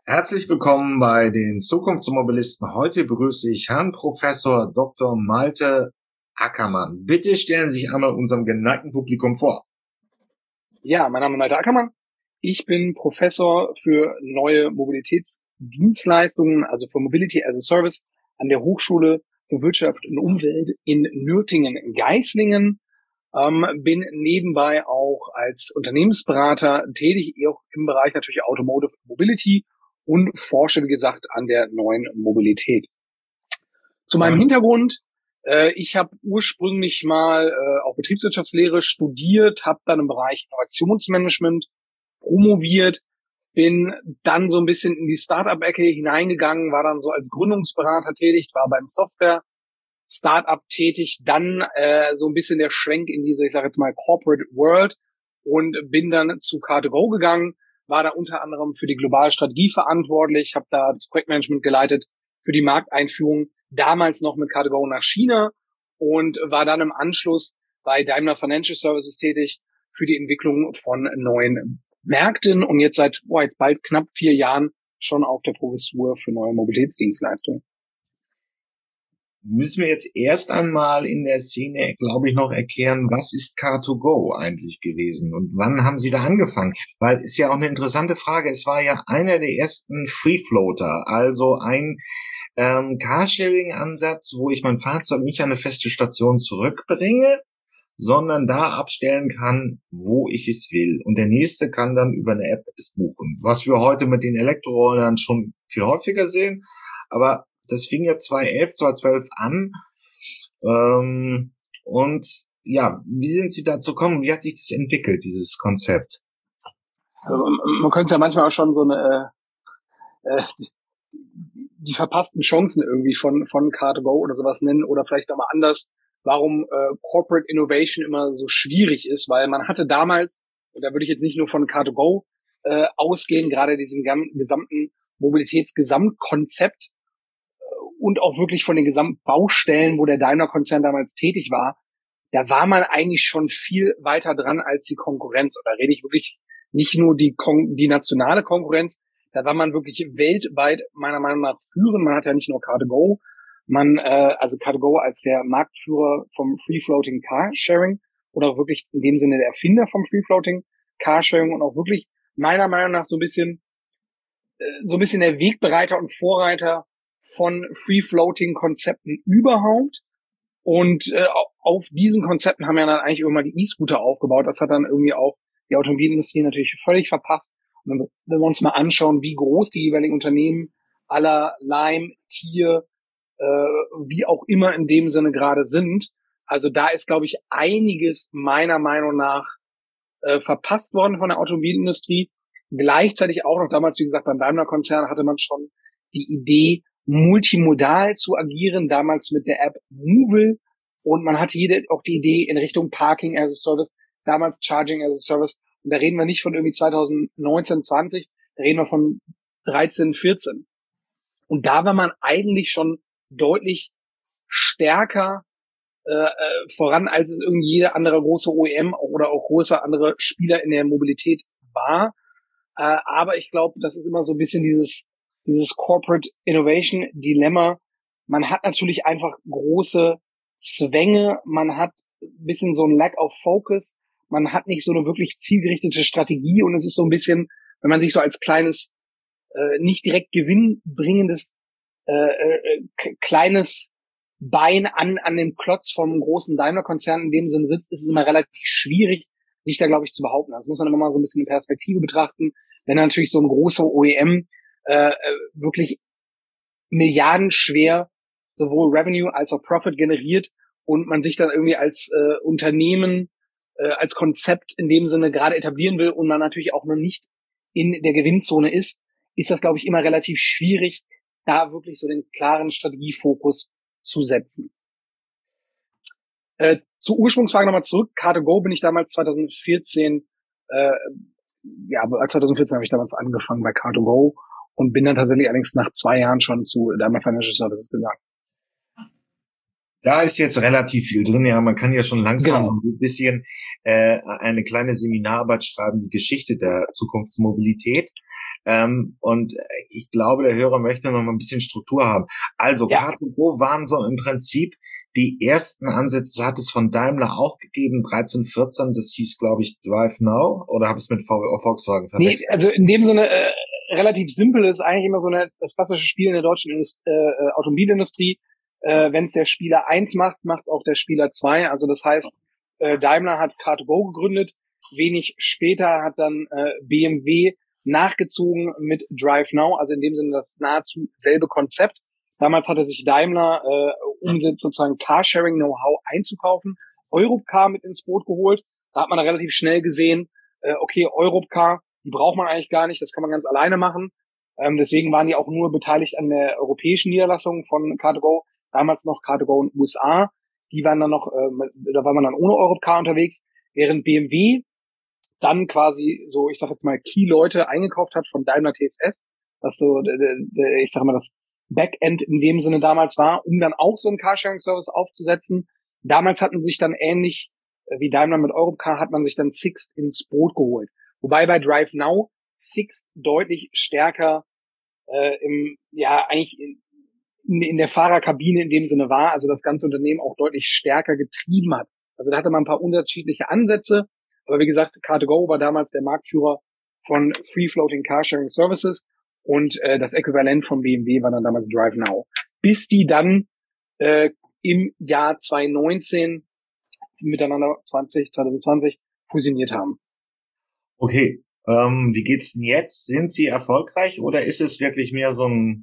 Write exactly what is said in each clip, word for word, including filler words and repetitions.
Herzlich willkommen bei den Zukunftsmobilisten. Heute begrüße ich Herrn Professor Doktor Malte Ackermann. Bitte stellen Sie sich einmal unserem geneigten Publikum vor. Ja, mein Name ist Malte Ackermann. Ich bin Professor für neue Mobilitätsdienstleistungen, also für Mobility as a Service an der Hochschule für Wirtschaft und Umwelt in Nürtingen-Geislingen. Ähm, bin nebenbei auch als Unternehmensberater tätig, auch im Bereich natürlich Automotive Mobility und forsche, wie gesagt, an der neuen Mobilität. Zu meinem Ähm, Hintergrund: äh, Ich habe ursprünglich mal äh, auch Betriebswirtschaftslehre studiert, habe dann im Bereich Innovationsmanagement promoviert, bin dann so ein bisschen in die Startup-Ecke hineingegangen, war dann so als Gründungsberater tätig, war beim Software Startup tätig, dann äh, so ein bisschen der Schwenk in diese, ich sage jetzt mal, Corporate World und bin dann zu car to go gegangen, war da unter anderem für die globale Strategie verantwortlich, habe da das Projektmanagement geleitet für die Markteinführung, damals noch mit car to go nach China und war dann im Anschluss bei Daimler Financial Services tätig für die Entwicklung von neuen Märkten und jetzt seit boah, jetzt bald knapp vier Jahren schon auf der Professur für neue Mobilitätsdienstleistungen. Müssen wir jetzt erst einmal in der Szene, glaube ich, noch erklären, was ist car to go eigentlich gewesen und wann haben Sie da angefangen? Weil ist ja auch eine interessante Frage. Es war ja einer der ersten Free Floater, also ein ähm, Carsharing-Ansatz, wo ich mein Fahrzeug nicht an eine feste Station zurückbringe, sondern da abstellen kann, wo ich es will. Und der nächste kann dann über eine App es buchen. Was wir heute mit den Elektrorollern schon viel häufiger sehen. Aber das fing ja zweitausendelf, zweitausendzwölf an. Ähm, und ja, wie sind Sie dazu gekommen? Wie hat sich das entwickelt, dieses Konzept? Also, man könnte es ja manchmal auch schon so eine äh, die, die verpassten Chancen irgendwie von von car to go oder sowas nennen oder vielleicht nochmal anders, warum äh, Corporate Innovation immer so schwierig ist, weil man hatte damals, und da würde ich jetzt nicht nur von car to go äh, ausgehen, gerade diesem gesamten Mobilitätsgesamtkonzept und auch wirklich von den Gesamtbaustellen, wo der Daimler-Konzern damals tätig war, da war man eigentlich schon viel weiter dran als die Konkurrenz. Und da rede ich wirklich nicht nur die, Kon- die nationale Konkurrenz, da war man wirklich weltweit meiner Meinung nach führend. Man hat ja nicht nur car to go, man, äh, also car to go als der Marktführer vom Free-Floating Carsharing oder auch wirklich in dem Sinne der Erfinder vom Free-Floating Carsharing und auch wirklich meiner Meinung nach so ein bisschen, äh, so ein bisschen der Wegbereiter und Vorreiter von Free-Floating-Konzepten überhaupt. Und äh, auf diesen Konzepten haben ja dann eigentlich immer die E-Scooter aufgebaut. Das hat dann irgendwie auch die Automobilindustrie natürlich völlig verpasst. Und wenn wir uns mal anschauen, wie groß die jeweiligen Unternehmen aller Lime, Tier, äh, wie auch immer in dem Sinne gerade sind, also da ist, glaube ich, einiges meiner Meinung nach äh, verpasst worden von der Automobilindustrie. Gleichzeitig auch noch damals, wie gesagt, beim Daimler-Konzern hatte man schon die Idee, multimodal zu agieren, damals mit der App Movil. Und man hatte jede, auch die Idee in Richtung Parking as a Service, damals Charging as a Service. Und da reden wir nicht von irgendwie zweitausendneunzehn, zwanzig, da reden wir von dreizehn, vierzehn. Und da war man eigentlich schon deutlich stärker äh, voran, als es irgendwie jeder andere große O E M oder auch große andere Spieler in der Mobilität war. Äh, aber ich glaube, das ist immer so ein bisschen dieses, dieses Corporate Innovation Dilemma. Man hat natürlich einfach große Zwänge, man hat ein bisschen so ein Lack of Focus, man hat nicht so eine wirklich zielgerichtete Strategie und es ist so ein bisschen, wenn man sich so als kleines, äh, nicht direkt gewinnbringendes, äh, äh, kleines Bein an, an dem Klotz vom großen Daimler-Konzern in dem Sinne sitzt, ist es immer relativ schwierig, sich da, glaube ich, zu behaupten. Das muss man immer mal so ein bisschen in Perspektive betrachten. Wenn natürlich so ein großer O E M äh, wirklich milliardenschwer sowohl Revenue als auch Profit generiert und man sich dann irgendwie als äh, Unternehmen, äh, als Konzept in dem Sinne gerade etablieren will und man natürlich auch noch nicht in der Gewinnzone ist, ist das, glaube ich, immer relativ schwierig, da wirklich so den klaren Strategiefokus zu setzen. Äh, zur Ursprungsfrage nochmal zurück. car to go bin ich damals zweitausendvierzehn, äh, ja, zweitausendvierzehn habe ich damals angefangen bei car to go und bin dann tatsächlich allerdings nach zwei Jahren schon zu Daimler Financial Services gegangen. Da ist jetzt relativ viel drin. Ja, man kann ja schon langsam so Genau. ein bisschen äh, eine kleine Seminararbeit schreiben, die Geschichte der Zukunftsmobilität. Ähm, und ich glaube, der Hörer möchte noch mal ein bisschen Struktur haben. Also, Ja. car to go waren so im Prinzip die ersten Ansätze, hat es von Daimler auch gegeben, dreizehn, vierzehn, das hieß, glaube ich, Drive Now, oder habe ich es mit v w Volkswagen Nee, verwechselt? also in dem Sinne äh, relativ simpel ist eigentlich immer so eine, das klassische Spiel in der deutschen Indust äh, äh, Automobilindustrie. Äh, Wenn es der Spieler eins macht, macht auch der Spieler zwei. Also das heißt, äh, Daimler hat car to go gegründet. Wenig später hat dann äh, B M W nachgezogen mit Drive Now, also in dem Sinne das nahezu selbe Konzept. Damals hatte sich Daimler, äh, um sozusagen Carsharing-Know-how einzukaufen, Europcar mit ins Boot geholt. Da hat man dann relativ schnell gesehen, äh, okay, Europcar, die braucht man eigentlich gar nicht, das kann man ganz alleine machen. Ähm, deswegen waren die auch nur beteiligt an der europäischen Niederlassung von car to go, damals noch car to go in den U S A. Die waren dann noch, äh, da war man dann ohne Europcar unterwegs, während B M W dann quasi so, ich sag jetzt mal, Key-Leute eingekauft hat von Daimler T S S, was so, ich sag mal, das Backend in dem Sinne damals war, um dann auch so einen Carsharing-Service aufzusetzen. Damals hatten sich dann ähnlich wie Daimler mit Europcar, hat man sich dann Sixt ins Boot geholt. Wobei bei Drive Now Sixt deutlich stärker äh, im, ja, eigentlich in, in der Fahrerkabine in dem Sinne war, also das ganze Unternehmen auch deutlich stärker getrieben hat. Also da hatte man ein paar unterschiedliche Ansätze, aber wie gesagt, car to go war damals der Marktführer von Free Floating Carsharing Services und äh, das Äquivalent von B M W war dann damals Drive Now. Bis die dann äh, im Jahr zwanzig neunzehn miteinander zwanzig, zwanzig zwanzig fusioniert haben. Okay, ähm, wie geht's denn jetzt? Sind Sie erfolgreich oder ist es wirklich mehr so ein...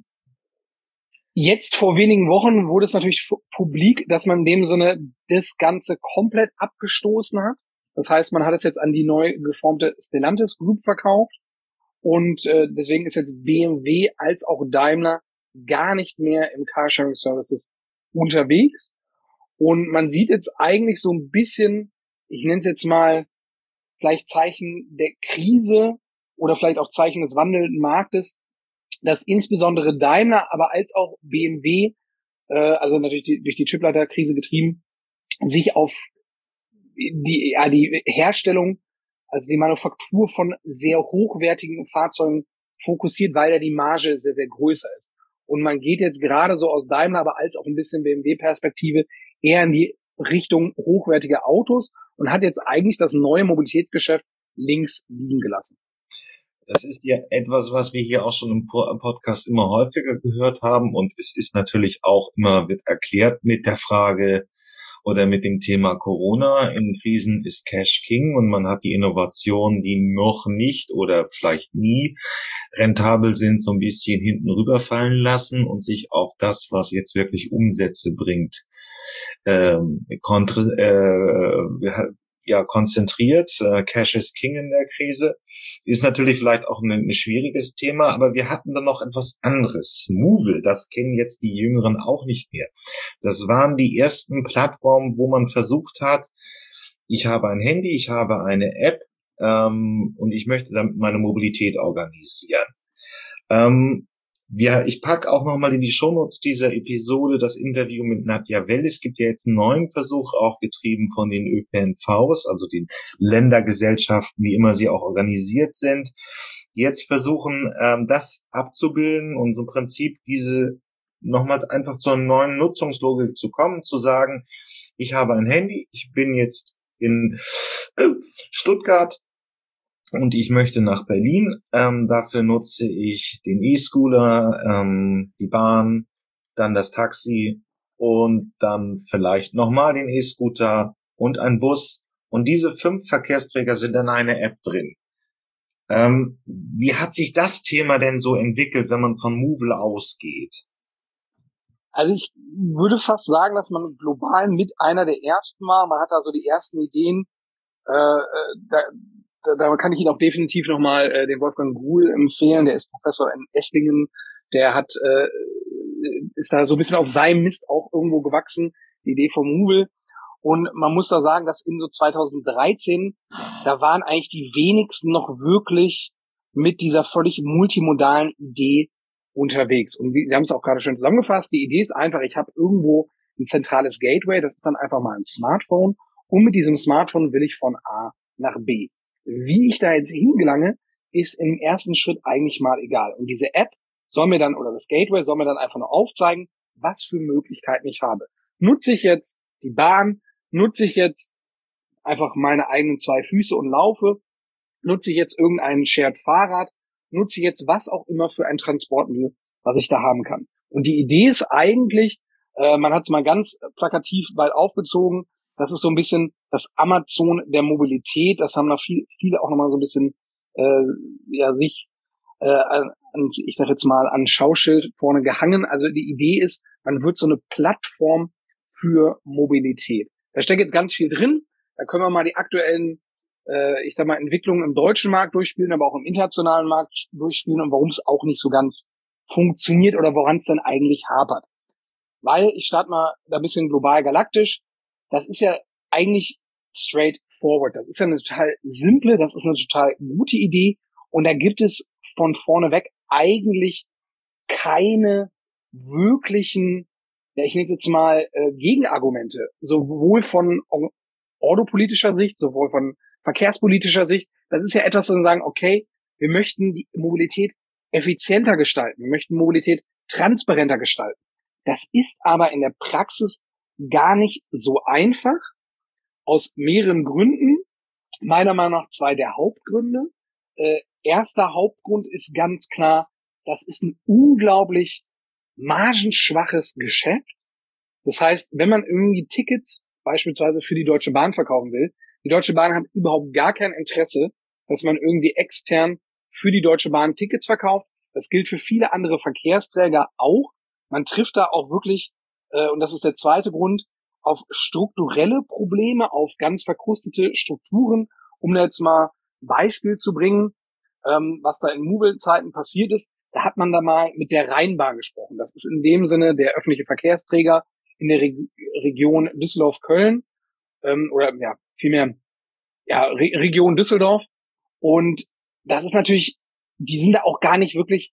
Jetzt vor wenigen Wochen wurde es natürlich publik, dass man in dem Sinne das Ganze komplett abgestoßen hat. Das heißt, man hat es jetzt an die neu geformte Stellantis Group verkauft und äh, deswegen ist jetzt B M W als auch Daimler gar nicht mehr im Carsharing Services unterwegs. Und man sieht jetzt eigentlich so ein bisschen, ich nenne es jetzt mal, vielleicht Zeichen der Krise oder vielleicht auch Zeichen des wandelnden Marktes, dass insbesondere Daimler, aber als auch B M W, äh, also natürlich die, durch die Chipleiterkrise getrieben, sich auf die, ja, die Herstellung, also die Manufaktur von sehr hochwertigen Fahrzeugen fokussiert, weil ja die Marge sehr, sehr größer ist. Und man geht jetzt gerade so aus Daimler, aber als auch ein bisschen B M W-Perspektive eher in die Richtung hochwertige Autos und hat jetzt eigentlich das neue Mobilitätsgeschäft links liegen gelassen. Das ist ja etwas, was wir hier auch schon im Podcast immer häufiger gehört haben. Und es ist natürlich auch immer, wird erklärt mit der Frage oder mit dem Thema Corona. In Krisen ist Cash King und man hat die Innovationen, die noch nicht oder vielleicht nie rentabel sind, so ein bisschen hinten rüberfallen lassen und sich auf das, was jetzt wirklich Umsätze bringt, ähm, kontra- äh, ja, konzentriert. Äh, Cash is King in der Krise. Ist natürlich vielleicht auch ein, ein schwieriges Thema, aber wir hatten dann noch etwas anderes. Movil, das kennen jetzt die Jüngeren auch nicht mehr. Das waren die ersten Plattformen, wo man versucht hat, ich habe ein Handy, ich habe eine App ähm, und ich möchte damit meine Mobilität organisieren. Ähm, ja, ich pack auch nochmal in die Shownotes dieser Episode das Interview mit Nadja Well. Es gibt ja jetzt einen neuen Versuch, auch getrieben von den Ö P N Vs, also den Ländergesellschaften, wie immer sie auch organisiert sind, die jetzt versuchen, ähm, das abzubilden und im Prinzip diese nochmal einfach zur neuen Nutzungslogik zu kommen, zu sagen, ich habe ein Handy, ich bin jetzt in Stuttgart, und ich möchte nach Berlin. Ähm, dafür nutze ich den E-Scooter, ähm, die Bahn, dann das Taxi und dann vielleicht nochmal den E-Scooter und ein Bus. Und diese fünf Verkehrsträger sind in einer App drin. Ähm, wie hat sich das Thema denn so entwickelt, wenn man von Movil ausgeht? Also ich würde fast sagen, dass man global mit einer der ersten war. Man hat da so die ersten Ideen. Äh, da, da, da kann ich Ihnen auch definitiv nochmal äh, den Wolfgang Gruhl empfehlen. Der ist Professor in Esslingen. Der hat äh, ist da so ein bisschen auf seinem Mist auch irgendwo gewachsen, die Idee vom Movil. Und man muss da sagen, dass in so zwanzig dreizehn, da waren eigentlich die wenigsten noch wirklich mit dieser völlig multimodalen Idee unterwegs. Und wie, Sie haben es auch gerade schön zusammengefasst, die Idee ist einfach, ich habe irgendwo ein zentrales Gateway, das ist dann einfach mal ein Smartphone und mit diesem Smartphone will ich von A nach B. Wie ich da jetzt hingelange, ist im ersten Schritt eigentlich mal egal. Und diese App soll mir dann, oder das Gateway soll mir dann einfach nur aufzeigen, was für Möglichkeiten ich habe. Nutze ich jetzt die Bahn, nutze ich jetzt einfach meine eigenen zwei Füße und laufe, nutze ich jetzt irgendein Shared Fahrrad, nutze ich jetzt was auch immer für ein Transportmittel, was ich da haben kann. Und die Idee ist eigentlich, äh, man hat es mal ganz plakativ weit aufgezogen, das ist so ein bisschen das Amazon der Mobilität, das haben da viel, viele auch nochmal so ein bisschen äh, ja sich äh, an, ich sag jetzt mal, an Schauschild vorne gehangen. Also die Idee ist, man wird so eine Plattform für Mobilität. Da steckt jetzt ganz viel drin. Da können wir mal die aktuellen, äh, ich sag mal, Entwicklungen im deutschen Markt durchspielen, aber auch im internationalen Markt durchspielen und warum es auch nicht so ganz funktioniert oder woran es denn eigentlich hapert. Weil, ich starte mal da ein bisschen global galaktisch, das ist ja eigentlich straightforward. Das ist ja eine total simple, das ist eine total gute Idee und da gibt es von vorne weg eigentlich keine wirklichen, ja, ich nenne jetzt mal äh, Gegenargumente, sowohl von ordopolitischer Sicht, sowohl von verkehrspolitischer Sicht. Das ist ja etwas, wo wir sagen, okay, wir möchten die Mobilität effizienter gestalten, wir möchten Mobilität transparenter gestalten. Das ist aber in der Praxis gar nicht so einfach, aus mehreren Gründen. Meiner Meinung nach zwei der Hauptgründe. Äh, erster Hauptgrund ist ganz klar, das ist ein unglaublich margenschwaches Geschäft. Das heißt, wenn man irgendwie Tickets beispielsweise für die Deutsche Bahn verkaufen will, die Deutsche Bahn hat überhaupt gar kein Interesse, dass man irgendwie extern für die Deutsche Bahn Tickets verkauft. Das gilt für viele andere Verkehrsträger auch. Man trifft da auch wirklich, äh, und das ist der zweite Grund, auf strukturelle Probleme, auf ganz verkrustete Strukturen. Um da jetzt mal ein Beispiel zu bringen, ähm, was da in Move-Zeiten passiert ist, da hat man da mal mit der Rheinbahn gesprochen. Das ist in dem Sinne der öffentliche Verkehrsträger in der Re- Region Düsseldorf-Köln, ähm, oder ja, vielmehr ja, Re- Region Düsseldorf. Und das ist natürlich, die sind da auch gar nicht wirklich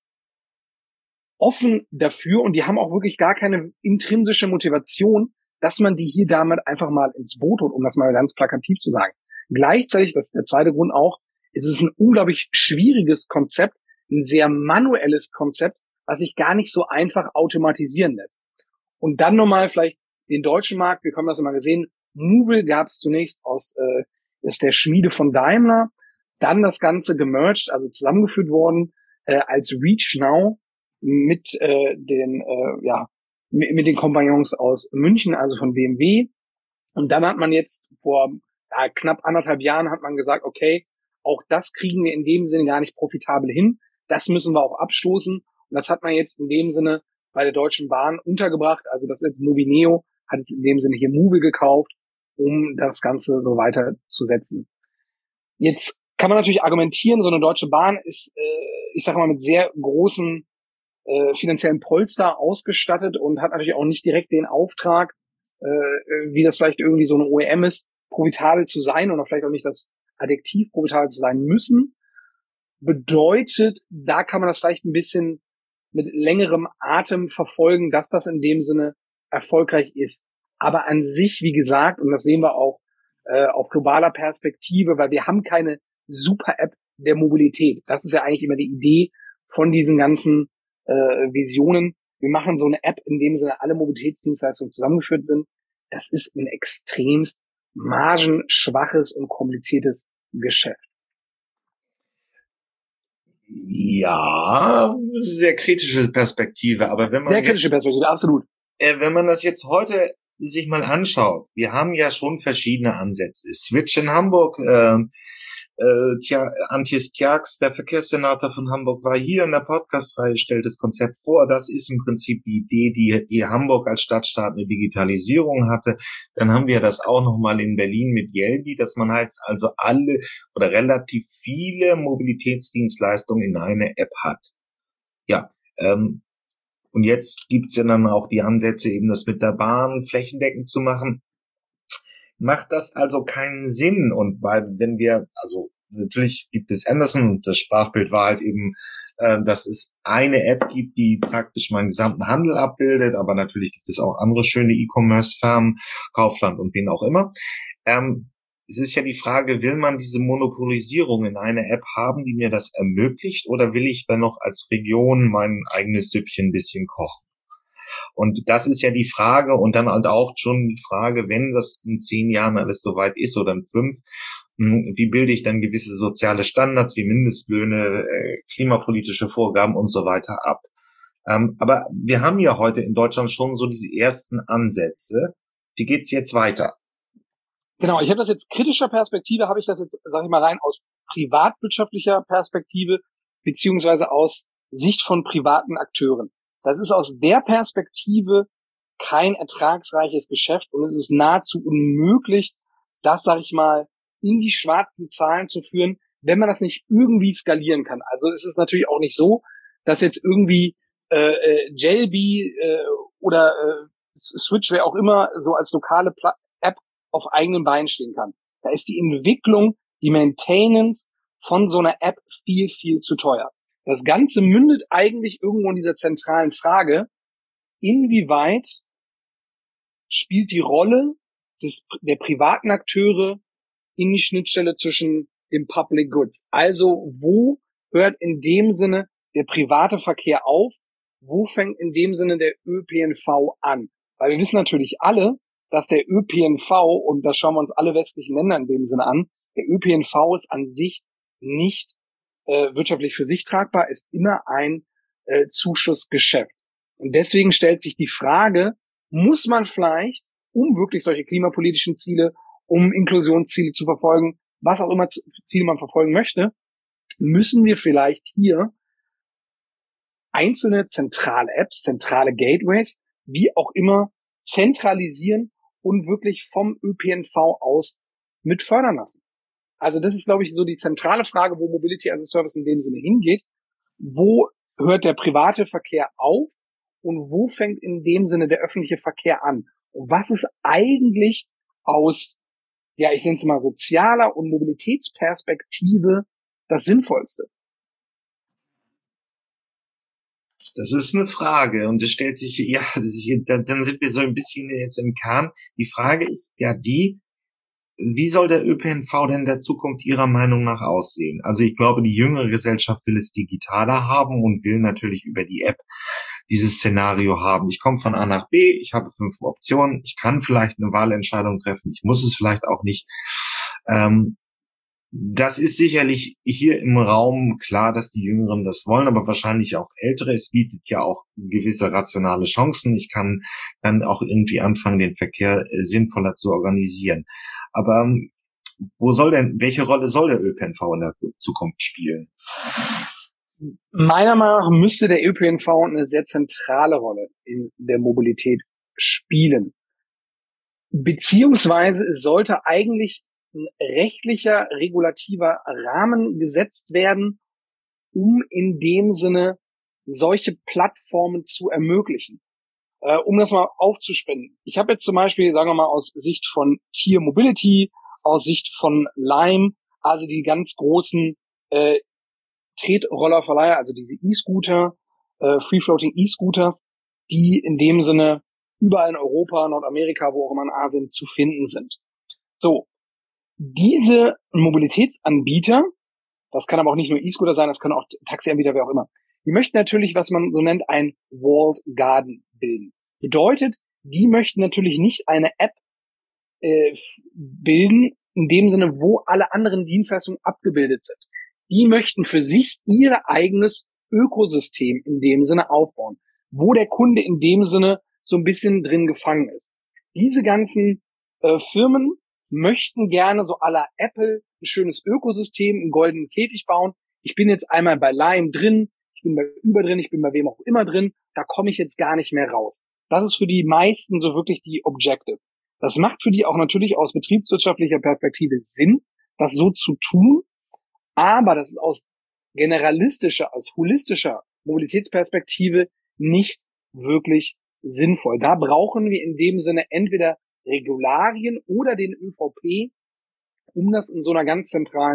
offen dafür und die haben auch wirklich gar keine intrinsische Motivation, dass man die hier damit einfach mal ins Boot holt, um das mal ganz plakativ zu sagen. Gleichzeitig, das ist der zweite Grund auch, ist es ein unglaublich schwieriges Konzept, ein sehr manuelles Konzept, was sich gar nicht so einfach automatisieren lässt. Und dann nochmal vielleicht den deutschen Markt, wir haben das immer gesehen, Movil gab es zunächst aus äh, ist der Schmiede von Daimler, dann das Ganze gemerged, also zusammengeführt worden äh, als Reach Now mit äh, den äh, ja mit, mit den Kompagnons aus München, also von B M W. Und dann hat man jetzt vor ja, knapp anderthalb Jahren hat man gesagt, okay, auch das kriegen wir in dem Sinne gar nicht profitabel hin. Das müssen wir auch abstoßen. Und das hat man jetzt in dem Sinne bei der Deutschen Bahn untergebracht. Also das ist jetzt Movineo, hat jetzt in dem Sinne hier Movil gekauft, um das Ganze so weiterzusetzen. Jetzt kann man natürlich argumentieren, so eine Deutsche Bahn ist, äh, ich sage mal, mit sehr großen äh, finanziellen Polster ausgestattet und hat natürlich auch nicht direkt den Auftrag, äh, wie das vielleicht irgendwie so eine O E M ist, profitabel zu sein oder vielleicht auch nicht das Adjektiv profitabel zu sein müssen. Bedeutet, da kann man das vielleicht ein bisschen mit längerem Atem verfolgen, dass das in dem Sinne erfolgreich ist. Aber an sich, wie gesagt, und das sehen wir auch äh, auf globaler Perspektive, weil wir haben keine Super-App der Mobilität. Das ist ja eigentlich immer die Idee von diesen ganzen äh, Visionen. Wir machen so eine App, in dem Sinne alle Mobilitätsdienstleistungen zusammengeführt sind. Das ist ein extremst margenschwaches und kompliziertes Geschäft. Ja, sehr kritische Perspektive, aber wenn man sehr kritische Perspektive, absolut. Äh, wenn man das jetzt heute sich mal anschaut, wir haben ja schon verschiedene Ansätze. Switch in Hamburg, äh, äh, Tja, Antjes Tjax, der Verkehrssenator von Hamburg, war hier in der Podcast-Reihe, stellt das Konzept vor. Das ist im Prinzip die Idee, die, die Hamburg als Stadtstaat eine Digitalisierung hatte. Dann haben wir das auch nochmal in Berlin mit Yelby, dass man halt also alle oder relativ viele Mobilitätsdienstleistungen in eine App hat. Ja, ähm, und jetzt gibt's ja dann auch die Ansätze, eben das mit der Bahn flächendeckend zu machen. Macht das also keinen Sinn? Und weil, wenn wir, also natürlich gibt es Amazon und das Sprachbild war halt eben, äh, dass es eine App gibt, die praktisch meinen gesamten Handel abbildet, aber natürlich gibt es auch andere schöne E-Commerce-Firmen, Kaufland und wen auch immer. Ähm, es ist ja die Frage, will man diese Monopolisierung in einer App haben, die mir das ermöglicht, oder will ich dann noch als Region mein eigenes Süppchen ein bisschen kochen? Und das ist ja die Frage, und dann halt auch schon die Frage, wenn das in zehn Jahren alles soweit ist oder in fünf, wie bilde ich dann gewisse soziale Standards wie Mindestlöhne, äh, klimapolitische Vorgaben und so weiter ab. Ähm, aber wir haben ja heute in Deutschland schon so diese ersten Ansätze. Wie geht's jetzt weiter? Genau, ich habe das jetzt kritischer Perspektive, habe ich das jetzt, sage ich mal, rein aus privatwirtschaftlicher Perspektive, beziehungsweise aus Sicht von privaten Akteuren. Das ist aus der Perspektive kein ertragsreiches Geschäft und es ist nahezu unmöglich, das, sage ich mal, in die schwarzen Zahlen zu führen, wenn man das nicht irgendwie skalieren kann. Also es ist natürlich auch nicht so, dass jetzt irgendwie äh, äh, Jelby äh, oder äh, Switch, wer auch immer, so als lokale Pla- App auf eigenen Beinen stehen kann. Da ist die Entwicklung, die Maintenance von so einer App viel, viel zu teuer. Das Ganze mündet eigentlich irgendwo in dieser zentralen Frage, inwieweit spielt die Rolle des, der privaten Akteure in die Schnittstelle zwischen dem Public Goods. Also wo hört in dem Sinne der private Verkehr auf? Wo fängt in dem Sinne der Ö P N V an? Weil wir wissen natürlich alle, dass der Ö P N V, und das schauen wir uns alle westlichen Länder in dem Sinne an, der Ö P N V ist an sich nicht äh, wirtschaftlich für sich tragbar, ist immer ein äh, Zuschussgeschäft. Und deswegen stellt sich die Frage, muss man vielleicht, um wirklich solche klimapolitischen Ziele, um Inklusionsziele zu verfolgen, was auch immer Ziele man verfolgen möchte, müssen wir vielleicht hier einzelne zentrale Apps, zentrale Gateways, wie auch immer, zentralisieren und wirklich vom Ö P N V aus mit fördern lassen. Also das ist, glaube ich, so die zentrale Frage, wo Mobility as a Service in dem Sinne hingeht. Wo hört der private Verkehr auf und wo fängt in dem Sinne der öffentliche Verkehr an? Und was ist eigentlich aus, ja, ich nenne es mal sozialer und Mobilitätsperspektive das Sinnvollste? Das ist eine Frage und es stellt sich, ja, das ist, dann sind wir so ein bisschen jetzt im Kern. Die Frage ist ja die, wie soll der Ö P N V denn in der Zukunft Ihrer Meinung nach aussehen? Also ich glaube, die jüngere Gesellschaft will es digitaler haben und will natürlich über die App dieses Szenario haben. Ich komme von A nach B, ich habe fünf Optionen, ich kann vielleicht eine Wahlentscheidung treffen, ich muss es vielleicht auch nicht. Ähm, Das ist sicherlich hier im Raum klar, dass die Jüngeren das wollen, aber wahrscheinlich auch Ältere. Es bietet ja auch gewisse rationale Chancen. Ich kann dann auch irgendwie anfangen, den Verkehr äh, sinnvoller zu organisieren. Aber ähm, wo soll denn, welche Rolle soll der Ö P N V in der Zukunft spielen? Meiner Meinung nach müsste der Ö P N V eine sehr zentrale Rolle in der Mobilität spielen. Beziehungsweise es sollte eigentlich ein rechtlicher, regulativer Rahmen gesetzt werden, um in dem Sinne solche Plattformen zu ermöglichen. Äh, um das mal aufzuspenden. Ich habe jetzt zum Beispiel, sagen wir mal, aus Sicht von Tier Mobility, aus Sicht von Lime, also die ganz großen äh, Tretrollerverleiher, also diese E-Scooter, äh, Free-Floating E-Scooters, die in dem Sinne überall in Europa, Nordamerika, wo auch immer in Asien zu finden sind. So, diese Mobilitätsanbieter, das kann aber auch nicht nur E-Scooter sein, das können auch Taxianbieter, wer auch immer, die möchten natürlich, was man so nennt, ein Walled Garden bilden. Bedeutet, die möchten natürlich nicht eine App äh, bilden, in dem Sinne, wo alle anderen Dienstleistungen abgebildet sind. Die möchten für sich ihr eigenes Ökosystem in dem Sinne aufbauen, wo der Kunde in dem Sinne so ein bisschen drin gefangen ist. Diese ganzen äh, Firmen möchten gerne so à la Apple ein schönes Ökosystem, einen goldenen Käfig bauen. Ich bin jetzt einmal bei Lime drin, ich bin bei Uber drin, ich bin bei wem auch immer drin, da komme ich jetzt gar nicht mehr raus. Das ist für die meisten so wirklich die Objective. Das macht für die auch natürlich aus betriebswirtschaftlicher Perspektive Sinn, das so zu tun, aber das ist aus generalistischer, aus holistischer Mobilitätsperspektive nicht wirklich sinnvoll. Da brauchen wir in dem Sinne entweder Regularien oder den Ö V P, um das in so einer ganz zentralen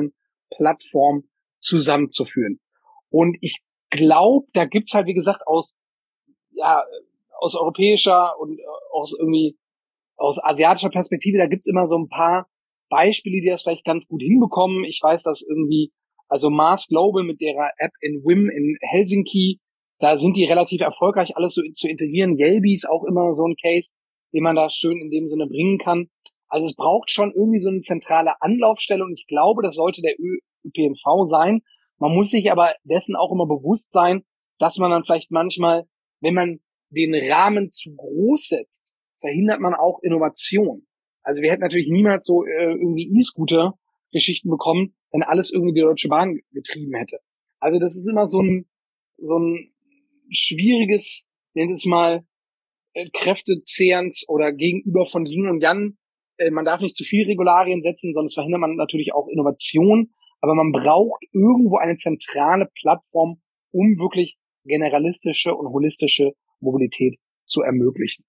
Plattform zusammenzuführen. Und ich glaube, da gibt's halt, wie gesagt, aus, ja, aus europäischer und aus irgendwie, aus asiatischer Perspektive, da gibt's immer so ein paar Beispiele, die das vielleicht ganz gut hinbekommen. Ich weiß, dass irgendwie, also Mars Global mit ihrer App in W I M in Helsinki, da sind die relativ erfolgreich, alles so zu integrieren. Yelby ist auch immer so ein Case, den man da schön in dem Sinne bringen kann. Also es braucht schon irgendwie so eine zentrale Anlaufstelle und ich glaube, das sollte der Ö P N V sein. Man muss sich aber dessen auch immer bewusst sein, dass man dann vielleicht manchmal, wenn man den Rahmen zu groß setzt, verhindert man auch Innovation. Also wir hätten natürlich niemals so äh, irgendwie E-Scooter-Geschichten bekommen, wenn alles irgendwie die Deutsche Bahn getrieben hätte. Also das ist immer so ein so ein schwieriges, nennt es mal, äh, kräftezehrend oder gegenüber von Yin und Yang. Äh, man darf nicht zu viel Regularien setzen, sonst verhindert man natürlich auch Innovation. Aber man braucht irgendwo eine zentrale Plattform, um wirklich generalistische und holistische Mobilität zu ermöglichen.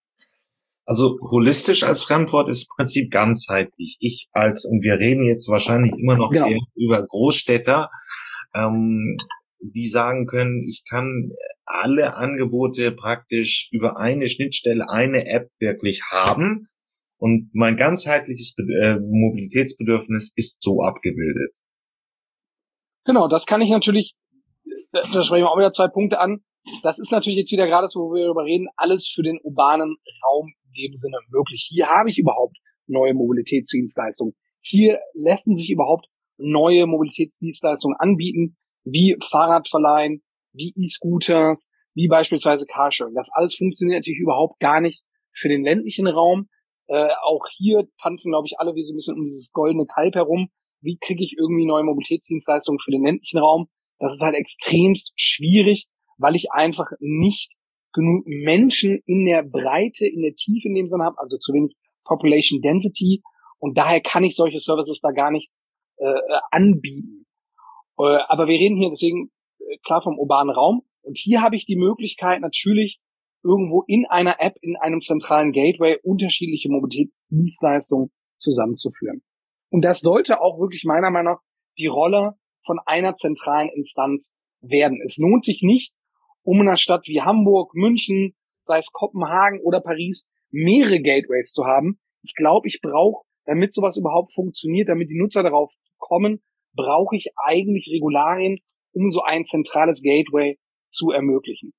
Also holistisch als Fremdwort ist im Prinzip ganzheitlich. Ich als, und wir reden jetzt wahrscheinlich immer noch Genau. eher über Großstädter, ähm, die sagen können, ich kann alle Angebote praktisch über eine Schnittstelle, eine App wirklich haben und mein ganzheitliches Be- äh, Mobilitätsbedürfnis ist so abgebildet. Genau, das kann ich natürlich, da, da sprechen wir auch wieder zwei Punkte an. Das ist natürlich jetzt wieder gerade so, wo wir darüber reden, alles für den urbanen Raum in dem Sinne möglich. Hier habe ich überhaupt neue Mobilitätsdienstleistungen. Hier lassen sich überhaupt neue Mobilitätsdienstleistungen anbieten, wie Fahrradverleihen, wie E-Scooters, wie beispielsweise Carsharing. Das alles funktioniert natürlich überhaupt gar nicht für den ländlichen Raum. Äh, auch hier tanzen, glaube ich, alle wie so ein bisschen um dieses goldene Kalb herum. Wie kriege ich irgendwie neue Mobilitätsdienstleistungen für den ländlichen Raum? Das ist halt extremst schwierig, weil ich einfach nicht genug Menschen in der Breite, in der Tiefe in dem Sinne habe, also zu wenig Population Density. Und daher kann ich solche Services da gar nicht äh, anbieten. Äh, aber wir reden hier deswegen äh, klar vom urbanen Raum. Und hier habe ich die Möglichkeit natürlich irgendwo in einer App, in einem zentralen Gateway unterschiedliche Mobilitätsdienstleistungen zusammenzuführen. Und das sollte auch wirklich meiner Meinung nach die Rolle von einer zentralen Instanz werden. Es lohnt sich nicht, um in einer Stadt wie Hamburg, München, sei es Kopenhagen oder Paris, mehrere Gateways zu haben. Ich glaube, ich brauche, damit sowas überhaupt funktioniert, damit die Nutzer darauf kommen, brauche ich eigentlich Regularien, um so ein zentrales Gateway zu ermöglichen.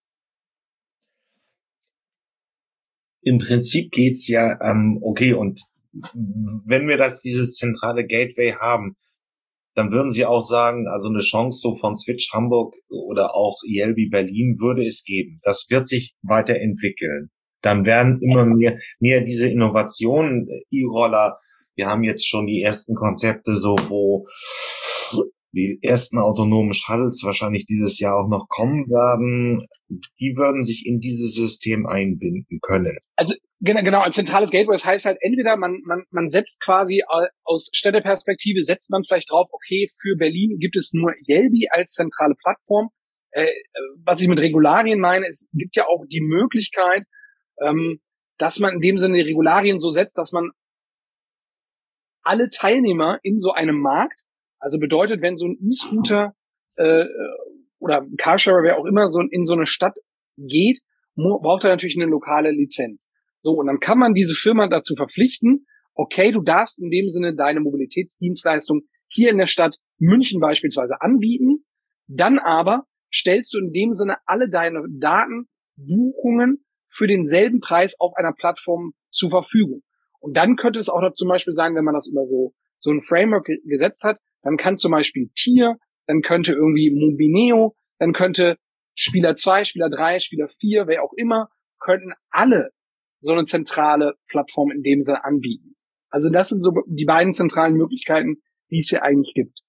Im Prinzip geht's ja, ähm, okay, und wenn wir das, dieses zentrale Gateway haben, dann würden Sie auch sagen, also eine Chance so von Switch Hamburg oder auch Yelby Berlin würde es geben. Das wird sich weiterentwickeln. Dann werden immer mehr, mehr diese Innovationen, E-Roller. Wir haben jetzt schon die ersten Konzepte, so wo die ersten autonomen Shuttles wahrscheinlich dieses Jahr auch noch kommen werden. Die würden sich in dieses System einbinden können. Also genau, genau, ein zentrales Gateway, das heißt halt entweder man man man setzt quasi aus Städteperspektive, setzt man vielleicht drauf, okay, für Berlin gibt es nur Yelby als zentrale Plattform. Äh, was ich mit Regularien meine, es gibt ja auch die Möglichkeit, ähm, dass man in dem Sinne die Regularien so setzt, dass man alle Teilnehmer in so einem Markt, also bedeutet, wenn so ein E-Scooter äh, oder Carsharer, wer auch immer, so in so eine Stadt geht, braucht er natürlich eine lokale Lizenz. So, und dann kann man diese Firma dazu verpflichten, okay, du darfst in dem Sinne deine Mobilitätsdienstleistung hier in der Stadt München beispielsweise anbieten, dann aber stellst du in dem Sinne alle deine Daten, Buchungen für denselben Preis auf einer Plattform zur Verfügung. Und dann könnte es auch noch zum Beispiel sein, wenn man das über so, so ein Framework gesetzt hat, dann kann zum Beispiel Tier, dann könnte irgendwie Mobineo, dann könnte Spieler zwei, Spieler drei, Spieler vier, wer auch immer, könnten alle so eine zentrale Plattform in dem Sinne anbieten. Also das sind so die beiden zentralen Möglichkeiten, die es hier eigentlich gibt.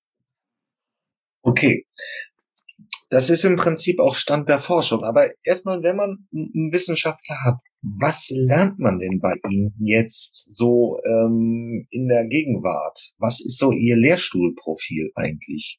Okay. Das ist im Prinzip auch Stand der Forschung. Aber erstmal, wenn man einen Wissenschaftler hat, was lernt man denn bei Ihnen jetzt so ähm, in der Gegenwart? Was ist so Ihr Lehrstuhlprofil eigentlich?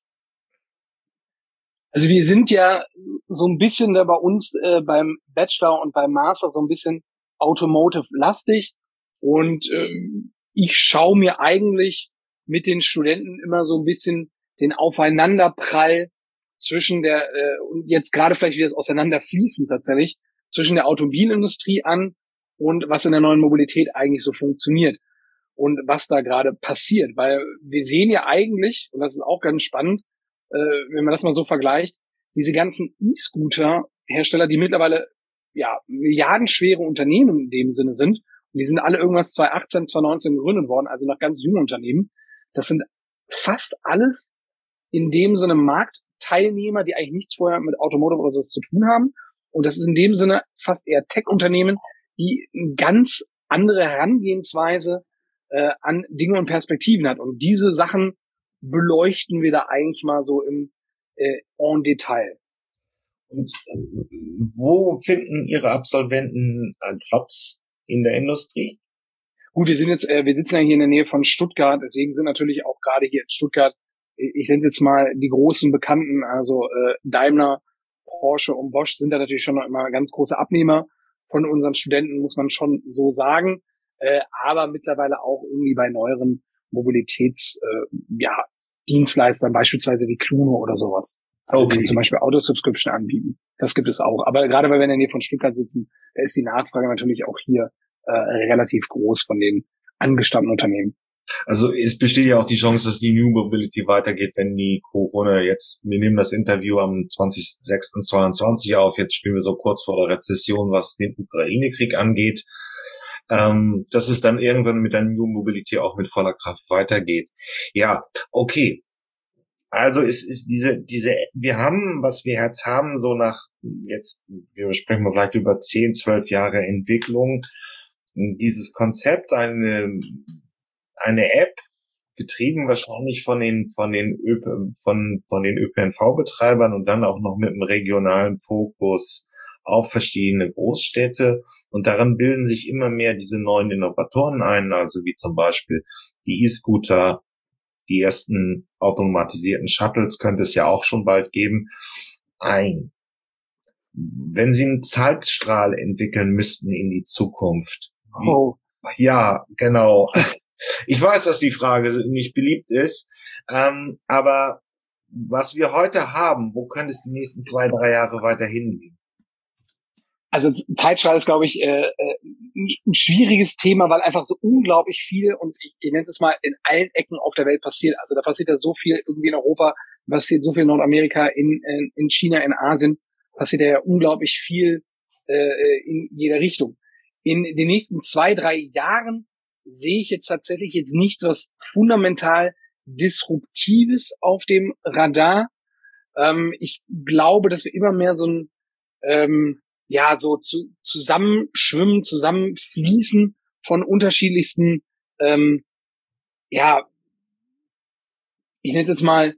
Also wir sind ja so ein bisschen da bei uns äh, beim Bachelor und beim Master so ein bisschen Automotive-lastig. Und ähm, ich schaue mir eigentlich mit den Studenten immer so ein bisschen den Aufeinanderprall zwischen der, äh, und jetzt gerade vielleicht wieder das Auseinanderfließen tatsächlich, zwischen der Automobilindustrie an und was in der neuen Mobilität eigentlich so funktioniert und was da gerade passiert. Weil wir sehen ja eigentlich, und das ist auch ganz spannend, äh, wenn man das mal so vergleicht, diese ganzen E-Scooter-Hersteller, die mittlerweile ja milliardenschwere Unternehmen in dem Sinne sind, und die sind alle irgendwas zwanzig achtzehn, zwanzig neunzehn gegründet worden, also noch ganz junge Unternehmen. Das sind fast alles in dem Sinne Marktteilnehmer, die eigentlich nichts vorher mit Automotive oder so zu tun haben. Und das ist in dem Sinne fast eher Tech-Unternehmen, die eine ganz andere Herangehensweise äh, an Dinge und Perspektiven hat. Und diese Sachen beleuchten wir da eigentlich mal so im äh, en Detail. Und äh, wo finden Ihre Absolventen äh, Jobs in der Industrie? Gut, wir sind jetzt, äh, wir sitzen ja hier in der Nähe von Stuttgart, deswegen sind natürlich auch gerade hier in Stuttgart, ich nenne jetzt mal die großen Bekannten, also äh, Daimler, Porsche und Bosch sind da natürlich schon noch immer ganz große Abnehmer von unseren Studenten, muss man schon so sagen, äh, aber mittlerweile auch irgendwie bei neueren Mobilitäts, äh, ja, Dienstleistern, beispielsweise wie Cluno oder sowas. Also Okay. die zum Beispiel Autosubscription anbieten. Das gibt es auch. Aber gerade weil wir in der Nähe von Stuttgart sitzen, da ist die Nachfrage natürlich auch hier äh, relativ groß von den angestammten Unternehmen. Also es besteht ja auch die Chance, dass die New Mobility weitergeht, wenn die Corona jetzt, wir nehmen das Interview am zwanzigsten sechsten zweiundzwanzig auf, jetzt stehen wir so kurz vor der Rezession, was den Ukraine-Krieg angeht, ähm, dass es dann irgendwann mit der New Mobility auch mit voller Kraft weitergeht. Ja, okay. Also ist diese, diese, wir haben, was wir jetzt haben, so nach, jetzt, wir sprechen mal vielleicht über zehn, zwölf Jahre Entwicklung, dieses Konzept, eine, eine App, getrieben wahrscheinlich von den, von den, Ö, von, von den Ö P N V-Betreibern und dann auch noch mit einem regionalen Fokus auf verschiedene Großstädte. Und daran bilden sich immer mehr diese neuen Innovatoren ein, also wie zum Beispiel die E-Scooter, die ersten automatisierten Shuttles könnte es ja auch schon bald geben, ein. Wenn Sie einen Zeitstrahl entwickeln müssten in die Zukunft. Wie, Oh. Ja, genau. Ich weiß, dass die Frage nicht beliebt ist, ähm, aber was wir heute haben, wo könnte es die nächsten zwei, drei Jahre weiter hingehen? Also Zeitstrahl ist, glaube ich, äh, ein schwieriges Thema, weil einfach so unglaublich viel, und ich, ich nenne es mal, in allen Ecken auf der Welt passiert. Also da passiert ja so viel irgendwie in Europa, passiert so viel in Nordamerika, in, in, in China, in Asien, passiert ja unglaublich viel äh, in jeder Richtung. In den nächsten zwei, drei Jahren sehe ich jetzt tatsächlich jetzt nichts, was fundamental Disruptives auf dem Radar. Ähm, ich glaube, dass wir immer mehr so ein ähm, ja, so zu, zusammenschwimmen, zusammenfließen von unterschiedlichsten, ähm, ja, ich nenne es jetzt mal,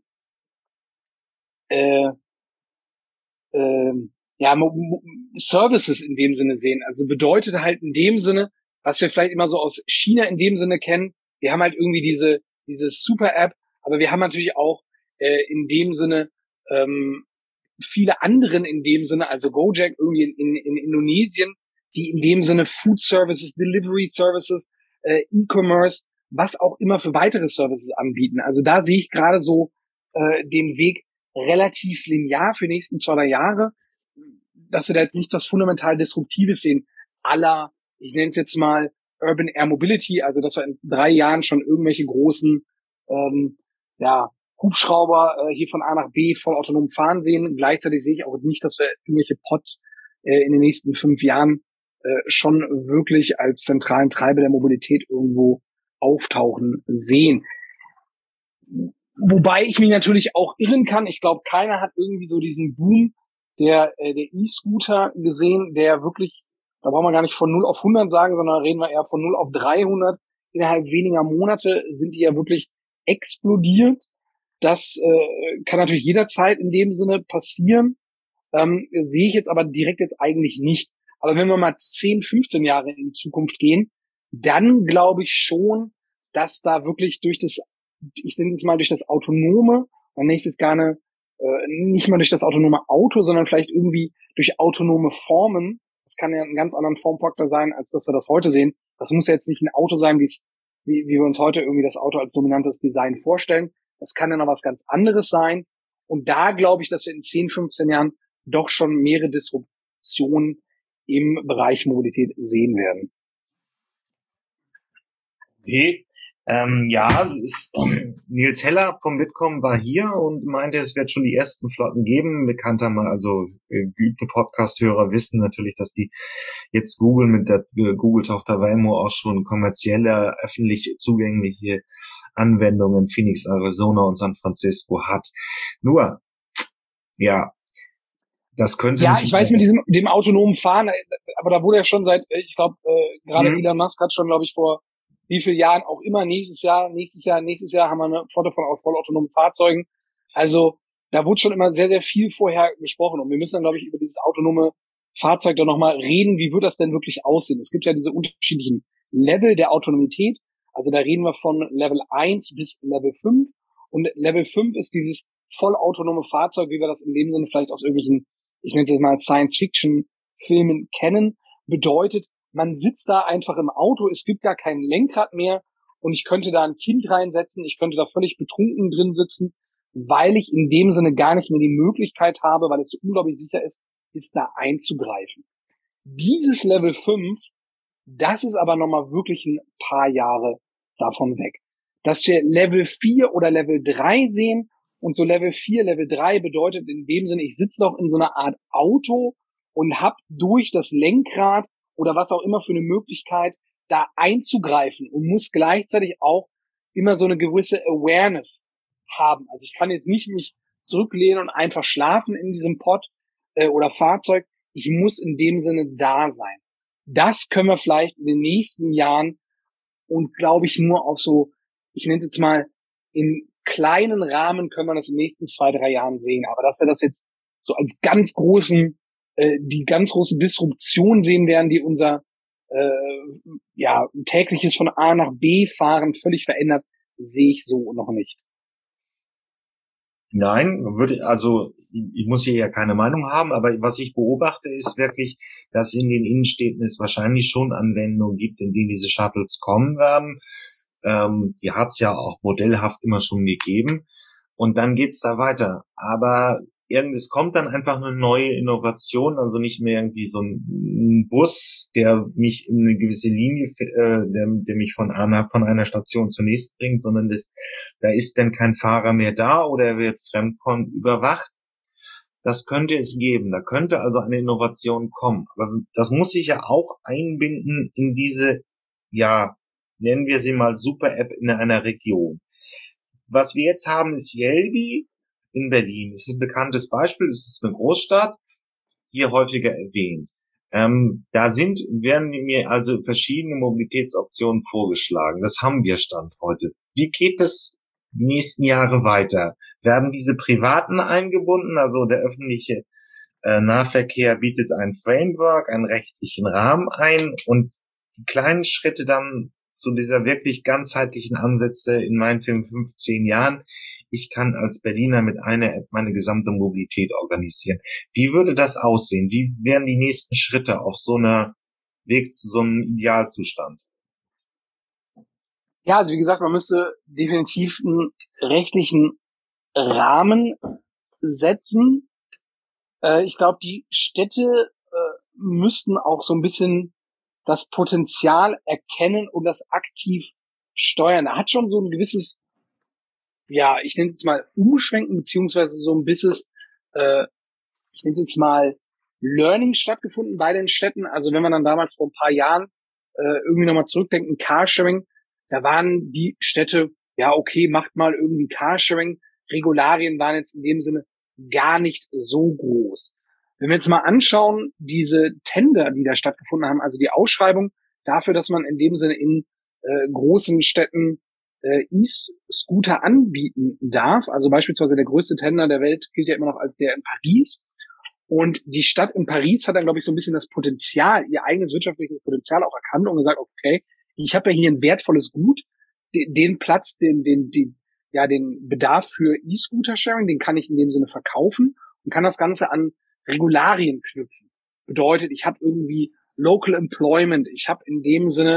äh, äh, ja, Mo Mo Services in dem Sinne sehen. Also bedeutet halt in dem Sinne, was wir vielleicht immer so aus China in dem Sinne kennen, wir haben halt irgendwie diese, diese Super-App, aber wir haben natürlich auch äh, in dem Sinne ähm, viele anderen in dem Sinne, also Gojek irgendwie in, in, in Indonesien, die in dem Sinne Food Services, Delivery Services, äh, E-Commerce, was auch immer für weitere Services anbieten. Also da sehe ich gerade so äh, den Weg relativ linear für die nächsten zwei, drei Jahre, dass wir da jetzt nichts was fundamental Disruptives sehen, à la, ich nenne es jetzt mal Urban Air Mobility, also dass wir in drei Jahren schon irgendwelche großen ähm, ja, Hubschrauber äh, hier von A nach B voll autonom fahren sehen. Gleichzeitig sehe ich auch nicht, dass wir irgendwelche Pods äh, in den nächsten fünf Jahren äh, schon wirklich als zentralen Treiber der Mobilität irgendwo auftauchen sehen. Wobei ich mich natürlich auch irren kann. Ich glaube, keiner hat irgendwie so diesen Boom der äh, der E-Scooter gesehen, der wirklich, da brauchen wir gar nicht von null auf hundert sagen, sondern reden wir eher von null auf dreihundert. Innerhalb weniger Monate sind die ja wirklich explodiert. Das äh, kann natürlich jederzeit in dem Sinne passieren. Ähm, sehe ich jetzt aber direkt jetzt eigentlich nicht. Aber wenn wir mal zehn, fünfzehn Jahre in die Zukunft gehen, dann glaube ich schon, dass da wirklich durch das, ich nenne es mal durch das Autonome, und nächstes gerne äh, nicht mal durch das autonome Auto, sondern vielleicht irgendwie durch autonome Formen. Das kann ja einen ganz anderen Formfaktor sein, als dass wir das heute sehen. Das muss ja jetzt nicht ein Auto sein, wie es wie, wie wir uns heute irgendwie das Auto als dominantes Design vorstellen. Das kann dann noch was ganz anderes sein. Und da glaube ich, dass wir in zehn, fünfzehn Jahren doch schon mehrere Disruptionen im Bereich Mobilität sehen werden. Okay. Ähm, ja, ist, Nils Heller vom Bitkom war hier und meinte, es wird schon die ersten Flotten geben. Bekannter mal, also äh, geübte Podcast-Hörer wissen natürlich, dass die jetzt Google mit der äh, Google-Tochter Waymo auch schon kommerzielle, öffentlich zugängliche Anwendungen in Phoenix, Arizona und San Francisco hat. Nur, ja, das könnte Ja, nicht ich weiß mit diesem dem autonomen Fahren, aber da wurde ja schon seit, ich glaube, äh, gerade mhm. Elon Musk hat schon, glaube ich, vor wie vielen Jahren auch immer nächstes Jahr, nächstes Jahr, nächstes Jahr haben wir eine Flotte von vollautonomen Fahrzeugen. Also da wurde schon immer sehr, sehr viel vorher gesprochen und wir müssen dann, glaube ich, über dieses autonome Fahrzeug dann nochmal reden, wie wird das denn wirklich aussehen? Es gibt ja diese unterschiedlichen Level der Autonomität, also da reden wir von Level eins bis Level fünf und Level fünf ist dieses vollautonome Fahrzeug, wie wir das in dem Sinne vielleicht aus irgendwelchen, ich nenne es jetzt mal Science-Fiction-Filmen kennen, bedeutet, man sitzt da einfach im Auto, es gibt gar kein Lenkrad mehr und ich könnte da ein Kind reinsetzen, ich könnte da völlig betrunken drin sitzen, weil ich in dem Sinne gar nicht mehr die Möglichkeit habe, weil es so unglaublich sicher ist, ist da einzugreifen. Dieses Level fünf, das ist aber nochmal wirklich ein paar Jahre davon weg. Dass wir Level vier oder Level drei sehen und so Level vier, Level drei bedeutet in dem Sinne, ich sitze noch in so einer Art Auto und habe durch das Lenkrad oder was auch immer für eine Möglichkeit, da einzugreifen und muss gleichzeitig auch immer so eine gewisse Awareness haben. Also ich kann jetzt nicht mich zurücklehnen und einfach schlafen in diesem Pod äh, oder Fahrzeug. Ich muss in dem Sinne da sein. Das können wir vielleicht in den nächsten Jahren und glaube ich nur auf so, ich nenne es jetzt mal, in kleinen Rahmen können wir das in den nächsten zwei, drei Jahren sehen. Aber dass wir das jetzt so als ganz großen, äh, die ganz große Disruption sehen werden, die unser äh, ja tägliches von A nach B fahren völlig verändert, sehe ich so noch nicht. Nein, würde also ich muss hier ja keine Meinung haben, aber was ich beobachte, ist wirklich, dass in den Innenstädten es wahrscheinlich schon Anwendungen gibt, in denen diese Shuttles kommen werden. Ähm, die hat es ja auch modellhaft immer schon gegeben. Und dann geht's da weiter. Aber irgendes kommt dann einfach eine neue Innovation, also nicht mehr irgendwie so ein Bus, der mich in eine gewisse Linie, äh, der, der mich von einer, von einer Station zur nächsten bringt, sondern das, da ist dann kein Fahrer mehr da oder er wird fremdkon überwacht. Das könnte es geben. Da könnte also eine Innovation kommen. Aber das muss sich ja auch einbinden in diese, ja, nennen wir sie mal Super-App in einer Region. Was wir jetzt haben, ist Yelby in Berlin. Das ist ein bekanntes Beispiel. Das ist eine Großstadt, hier häufiger erwähnt. Ähm, da sind, werden mir also verschiedene Mobilitätsoptionen vorgeschlagen. Das haben wir Stand heute. Wie geht das die nächsten Jahre weiter? Werden diese Privaten eingebunden? Also der öffentliche äh, Nahverkehr bietet ein Framework, einen rechtlichen Rahmen ein und die kleinen Schritte dann zu dieser wirklich ganzheitlichen Ansätze in meinen fünfzehn Jahren. Ich kann als Berliner mit einer App meine gesamte Mobilität organisieren. Wie würde das aussehen? Wie wären die nächsten Schritte auf so einer Weg zu so einem Idealzustand? Ja, also wie gesagt, man müsste definitiv einen rechtlichen Rahmen setzen. Äh, ich glaube, die Städte äh, müssten auch so ein bisschen das Potenzial erkennen und das aktiv steuern. Er hat schon so ein gewisses, ja, ich nenne es jetzt mal Umschwenken, beziehungsweise so ein bisschen, äh, ich nenne es jetzt mal Learning stattgefunden bei den Städten. Also wenn man dann damals vor ein paar Jahren äh, irgendwie nochmal zurückdenken, Carsharing, da waren die Städte, ja okay, macht mal irgendwie Carsharing. Regularien waren jetzt in dem Sinne gar nicht so groß. Wenn wir jetzt mal anschauen, diese Tender, die da stattgefunden haben, also die Ausschreibung dafür, dass man in dem Sinne in äh, großen Städten äh, E-Scooter anbieten darf, also beispielsweise der größte Tender der Welt gilt ja immer noch als der in Paris. Und die Stadt in Paris hat dann, glaube ich, so ein bisschen das Potenzial, ihr eigenes wirtschaftliches Potenzial auch erkannt und gesagt, okay, ich habe ja hier ein wertvolles Gut, den, den Platz, den, den, den, ja, den Bedarf für E-Scooter-Sharing, den kann ich in dem Sinne verkaufen und kann das Ganze an Regularien knüpfen. Bedeutet, ich habe irgendwie Local Employment, ich habe in dem Sinne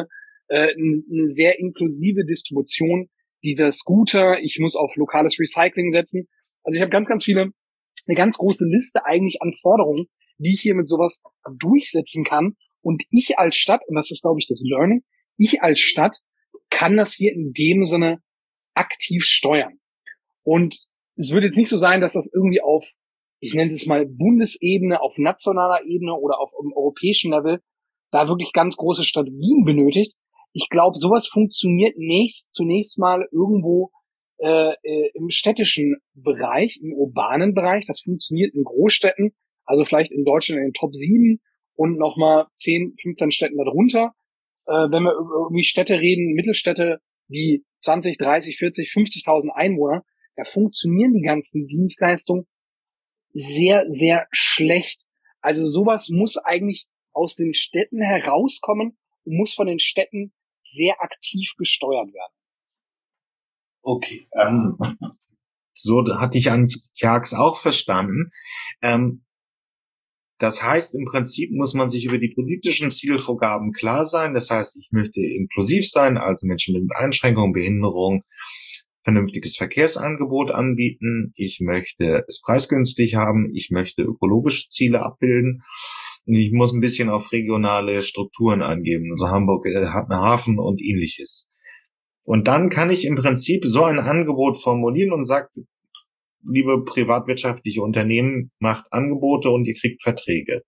äh, eine sehr inklusive Distribution dieser Scooter. Ich muss auf lokales Recycling setzen. Also ich habe ganz, ganz viele, eine ganz große Liste eigentlich an Forderungen, die ich hier mit sowas durchsetzen kann. Und ich als Stadt, und das ist, glaube ich, das Learning, ich als Stadt kann das hier in dem Sinne aktiv steuern. Und es wird jetzt nicht so sein, dass das irgendwie auf, ich nenne es mal Bundesebene, auf nationaler Ebene oder auf einem europäischen Level da wirklich ganz große Strategien benötigt. Ich glaube, sowas funktioniert nächst, zunächst mal irgendwo äh, äh, im städtischen Bereich, im urbanen Bereich. Das funktioniert in Großstädten, also vielleicht in Deutschland in den Top sieben und nochmal zehn, fünfzehn Städten darunter. Äh, wenn wir über irgendwie Städte reden, Mittelstädte, die zwanzig, dreißig, vierzig, fünfzigtausend Einwohner, da funktionieren die ganzen Dienstleistungen sehr, sehr schlecht. Also sowas muss eigentlich aus den Städten herauskommen und muss von den Städten sehr aktiv gesteuert werden. Okay, ähm, so hatte ich an Tjax auch verstanden. Ähm, das heißt, im Prinzip muss man sich über die politischen Zielvorgaben klar sein. Das heißt, ich möchte inklusiv sein, also Menschen mit Einschränkungen, Behinderung, vernünftiges Verkehrsangebot anbieten. Ich möchte es preisgünstig haben. Ich möchte ökologische Ziele abbilden. Und ich muss ein bisschen auf regionale Strukturen angeben. Also Hamburg äh, hat einen Hafen und ähnliches. Und dann kann ich im Prinzip so ein Angebot formulieren und sage, liebe privatwirtschaftliche Unternehmen, macht Angebote und ihr kriegt Verträge.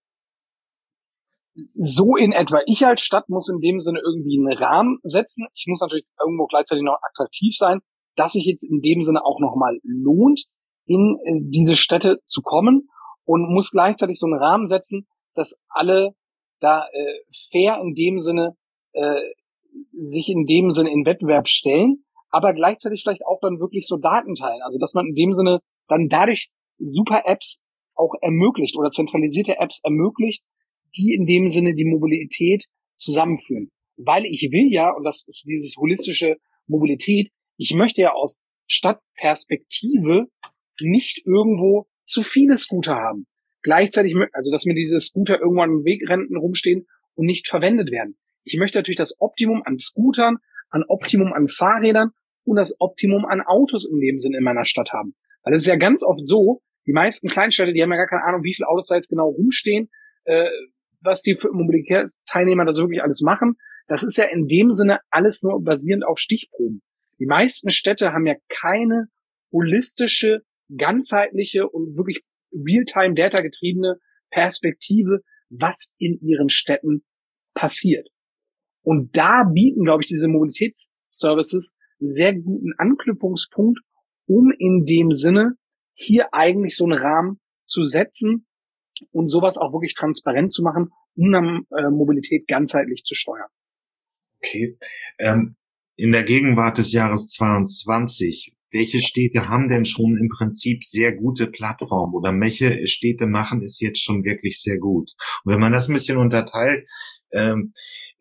So in etwa. Ich als Stadt muss in dem Sinne irgendwie einen Rahmen setzen. Ich muss natürlich irgendwo gleichzeitig noch attraktiv sein, dass sich jetzt in dem Sinne auch nochmal lohnt, in äh, diese Städte zu kommen, und muss gleichzeitig so einen Rahmen setzen, dass alle da äh, fair in dem Sinne äh, sich in dem Sinne in Wettbewerb stellen, aber gleichzeitig vielleicht auch dann wirklich so Daten teilen. Also dass man in dem Sinne dann dadurch super Apps auch ermöglicht oder zentralisierte Apps ermöglicht, die in dem Sinne die Mobilität zusammenführen. Weil ich will ja, und das ist dieses holistische Mobilität, ich möchte ja aus Stadtperspektive nicht irgendwo zu viele Scooter haben. Gleichzeitig, also dass mir diese Scooter irgendwann an Wegränden rumstehen und nicht verwendet werden. Ich möchte natürlich das Optimum an Scootern, an Optimum an Fahrrädern und das Optimum an Autos in dem Sinne in meiner Stadt haben. Weil es ist ja ganz oft so, die meisten Kleinstädte, die haben ja gar keine Ahnung, wie viele Autos da jetzt genau rumstehen, äh, was die Mobilitätsteilnehmer da so wirklich alles machen. Das ist ja in dem Sinne alles nur basierend auf Stichproben. Die meisten Städte haben ja keine holistische, ganzheitliche und wirklich Realtime-Data getriebene Perspektive, was in ihren Städten passiert. Und da bieten, glaube ich, diese Mobilitätsservices einen sehr guten Anknüpfungspunkt, um in dem Sinne hier eigentlich so einen Rahmen zu setzen und sowas auch wirklich transparent zu machen, um dann äh, Mobilität ganzheitlich zu steuern. Okay. Ähm, in der Gegenwart des Jahres zweiundzwanzig, welche Städte haben denn schon im Prinzip sehr gute Plattformen oder welche Städte machen es jetzt schon wirklich sehr gut? Und wenn man das ein bisschen unterteilt, ähm,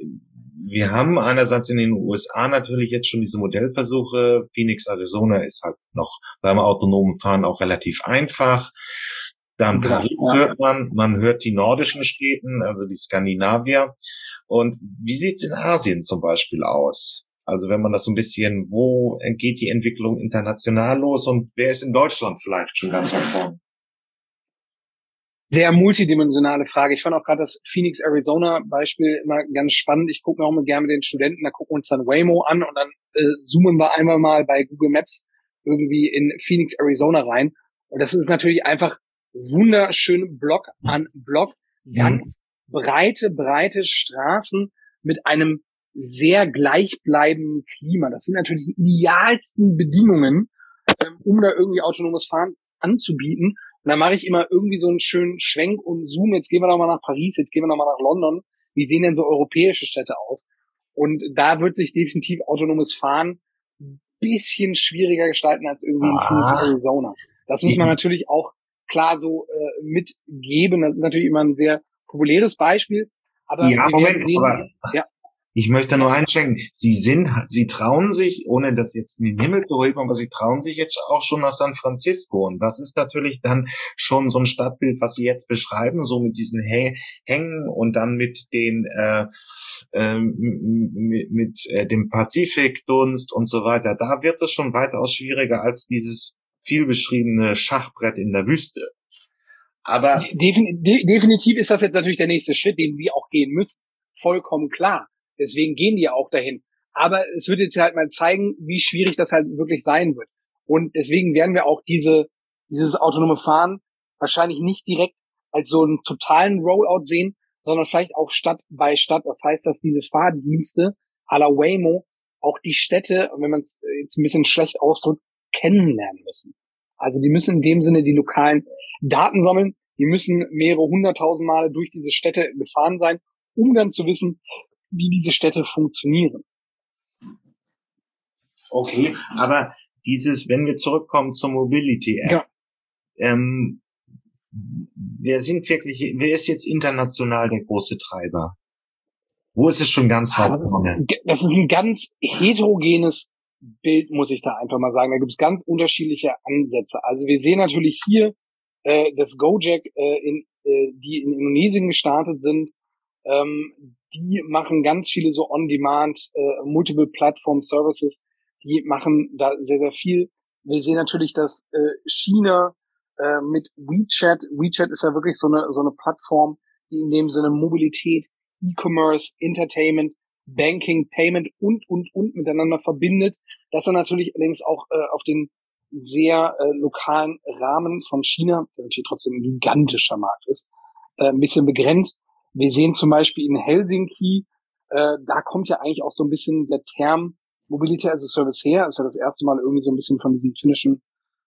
wir haben einerseits in den U S A natürlich jetzt schon diese Modellversuche. Phoenix, Arizona ist halt noch beim autonomen Fahren auch relativ einfach. Dann Paris ja. hört man, man hört die nordischen Städten, also die Skandinavier. Und wie sieht's in Asien zum Beispiel aus? Also wenn man das so ein bisschen, wo geht die Entwicklung international los und wer ist in Deutschland vielleicht schon ganz weit vorne? Sehr multidimensionale Frage. Ich fand auch gerade das Phoenix, Arizona Beispiel immer ganz spannend. Ich gucke mir auch mal gerne mit den Studenten, da gucken wir uns dann Waymo an und dann äh, zoomen wir einmal mal bei Google Maps irgendwie in Phoenix, Arizona rein. Und das ist natürlich einfach wunderschön Block an Block, ganz mhm. breite, breite Straßen mit einem sehr gleichbleibenden Klima. Das sind natürlich die idealsten Bedingungen, ähm, um da irgendwie autonomes Fahren anzubieten. Und dann mache ich immer irgendwie so einen schönen Schwenk und Zoom. Jetzt gehen wir noch mal nach Paris, jetzt gehen wir noch mal nach London. Wie sehen denn so europäische Städte aus? Und da wird sich definitiv autonomes Fahren ein bisschen schwieriger gestalten als irgendwie in Phoenix, Arizona. Das muss man natürlich auch klar so äh, mitgeben. Das ist natürlich immer ein sehr populäres Beispiel. Aber ja, wir Moment, sehen, aber, ja. Ich möchte nur einschränken, Sie sind, Sie trauen sich, ohne das jetzt in den Himmel zu heben, aber Sie trauen sich jetzt auch schon nach San Francisco. Und das ist natürlich dann schon so ein Stadtbild, was Sie jetzt beschreiben, so mit diesen Hängen und dann mit den, äh, äh, mit, mit äh, dem Pazifikdunst und so weiter. Da wird es schon weitaus schwieriger als dieses viel beschriebene Schachbrett in der Wüste. Aber Defin- de- definitiv ist das jetzt natürlich der nächste Schritt, den wir auch gehen müssen. Vollkommen klar. Deswegen gehen die ja auch dahin. Aber es wird jetzt halt mal zeigen, wie schwierig das halt wirklich sein wird. Und deswegen werden wir auch diese, dieses autonome Fahren wahrscheinlich nicht direkt als so einen totalen Rollout sehen, sondern vielleicht auch Stadt bei Stadt. Das heißt, dass diese Fahrdienste à la Waymo auch die Städte, wenn man es jetzt ein bisschen schlecht ausdrückt, kennenlernen müssen. Also die müssen in dem Sinne die lokalen Daten sammeln. Die müssen mehrere hunderttausend Male durch diese Städte gefahren sein, um dann zu wissen, wie diese Städte funktionieren. Okay, aber dieses, wenn wir zurückkommen zur Mobility App, ja. ähm, wer sind wirklich, wer ist jetzt international der große Treiber? Wo ist es schon ganz weit vorne? Das ist ein ganz heterogenes Bild, muss ich da einfach mal sagen. Da gibt es ganz unterschiedliche Ansätze. Also wir sehen natürlich hier äh, das Gojek, äh, in, äh, die in Indonesien gestartet sind. Ähm, die machen ganz viele so On-Demand, äh, Multiple Platform Services. Die machen da sehr, sehr viel. Wir sehen natürlich, dass äh, China äh, mit WeChat, WeChat ist ja wirklich so eine so eine Plattform, die in dem Sinne Mobilität, E-Commerce, Entertainment, Banking, Payment und, und, und miteinander verbindet. Das dann natürlich allerdings auch äh, auf den sehr äh, lokalen Rahmen von China, der natürlich trotzdem ein gigantischer Markt ist, äh, ein bisschen begrenzt. Wir sehen zum Beispiel in Helsinki, äh, da kommt ja eigentlich auch so ein bisschen der Term Mobility as a Service her. Das ist ja das erste Mal irgendwie so ein bisschen von diesen finnischen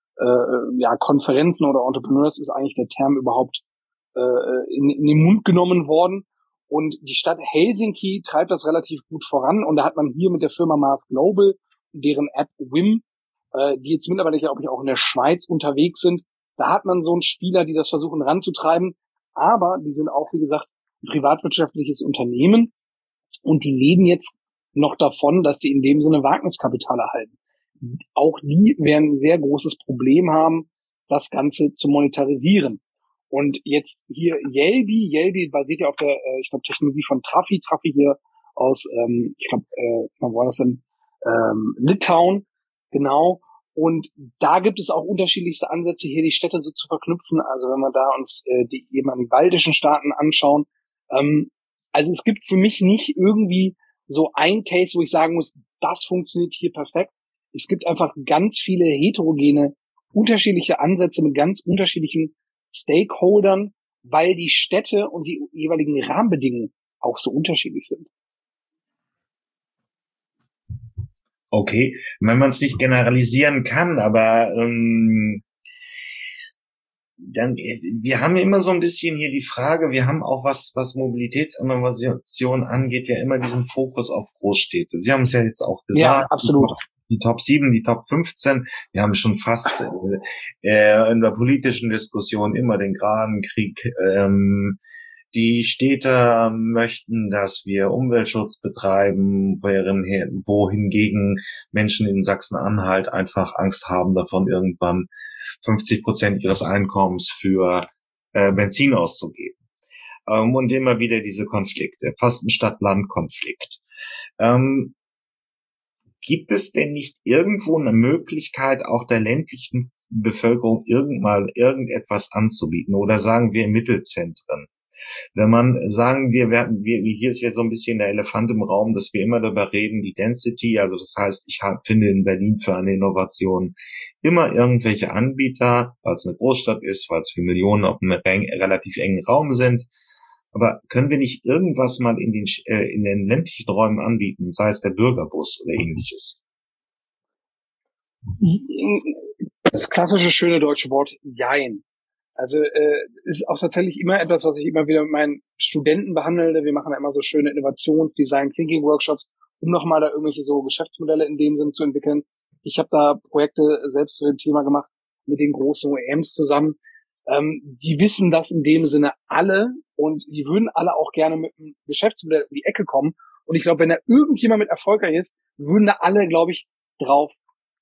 äh, ja, Konferenzen oder Entrepreneurs ist eigentlich der Term überhaupt äh, in, in den Mund genommen worden. Und die Stadt Helsinki treibt das relativ gut voran. Und da hat man hier mit der Firma Mars Global, deren App Wim, äh, die jetzt mittlerweile, glaube ich, auch in der Schweiz unterwegs sind, da hat man so einen Spieler, die das versuchen ranzutreiben. Aber die sind auch, wie gesagt, ein privatwirtschaftliches Unternehmen. Und die leben jetzt noch davon, dass die in dem Sinne Wagniskapital erhalten. Auch die werden ein sehr großes Problem haben, das Ganze zu monetarisieren. Und jetzt hier Yelby, Yelby basiert ja auf der, äh, ich glaube, Technologie von Trafi, Trafi hier aus, ähm, ich glaube, äh, wo war das denn? Ähm, Litauen, genau. Und da gibt es auch unterschiedlichste Ansätze, hier die Städte so zu verknüpfen. Also wenn wir da uns äh, die ehemaligen baltischen Staaten anschauen. Ähm, also es gibt für mich nicht irgendwie so ein Case, wo ich sagen muss, das funktioniert hier perfekt. Es gibt einfach ganz viele heterogene, unterschiedliche Ansätze mit ganz unterschiedlichen Stakeholdern, weil die Städte und die jeweiligen Rahmenbedingungen auch so unterschiedlich sind. Okay, wenn man es nicht generalisieren kann, aber ähm, dann, wir haben ja immer so ein bisschen hier die Frage, wir haben auch was, was Mobilitätsinnovation angeht, ja immer diesen Fokus auf Großstädte. Sie haben es ja jetzt auch gesagt. Ja, absolut. Die Top sieben, die Top fünfzehn, wir haben schon fast äh, in der politischen Diskussion immer den Grabenkrieg. Ähm, die Städte möchten, dass wir Umweltschutz betreiben, während wohingegen Menschen in Sachsen-Anhalt einfach Angst haben davon, irgendwann fünfzig Prozent ihres Einkommens für äh, Benzin auszugeben. Ähm, und immer wieder diese Konflikte, fast ein Stadt-Land-Konflikt. Ähm, Gibt es denn nicht irgendwo eine Möglichkeit, auch der ländlichen Bevölkerung irgendwann irgendetwas anzubieten? Oder sagen wir Mittelzentren? Wenn man sagen, wir werden, wir, hier ist ja so ein bisschen der Elefant im Raum, dass wir immer darüber reden, die Density, also das heißt, ich hab, finde in Berlin für eine Innovation immer irgendwelche Anbieter, weil es eine Großstadt ist, weil es für Millionen auf einem relativ engen Raum sind. Aber können wir nicht irgendwas mal in den, äh, in den ländlichen Räumen anbieten, sei es der Bürgerbus oder ähnliches? Das klassische schöne deutsche Wort Jein. Also äh, ist auch tatsächlich immer etwas, was ich immer wieder mit meinen Studenten behandle. Wir machen ja immer so schöne Innovations-, Design Thinking Workshops, um nochmal da irgendwelche so Geschäftsmodelle in dem Sinn zu entwickeln. Ich habe da Projekte selbst zu dem Thema gemacht mit den großen O E Ms zusammen. Ähm, die wissen das in dem Sinne alle und die würden alle auch gerne mit einem Geschäftsmodell um die Ecke kommen, Und ich glaube, wenn da irgendjemand mit erfolgreich ist, würden da alle, glaube ich, drauf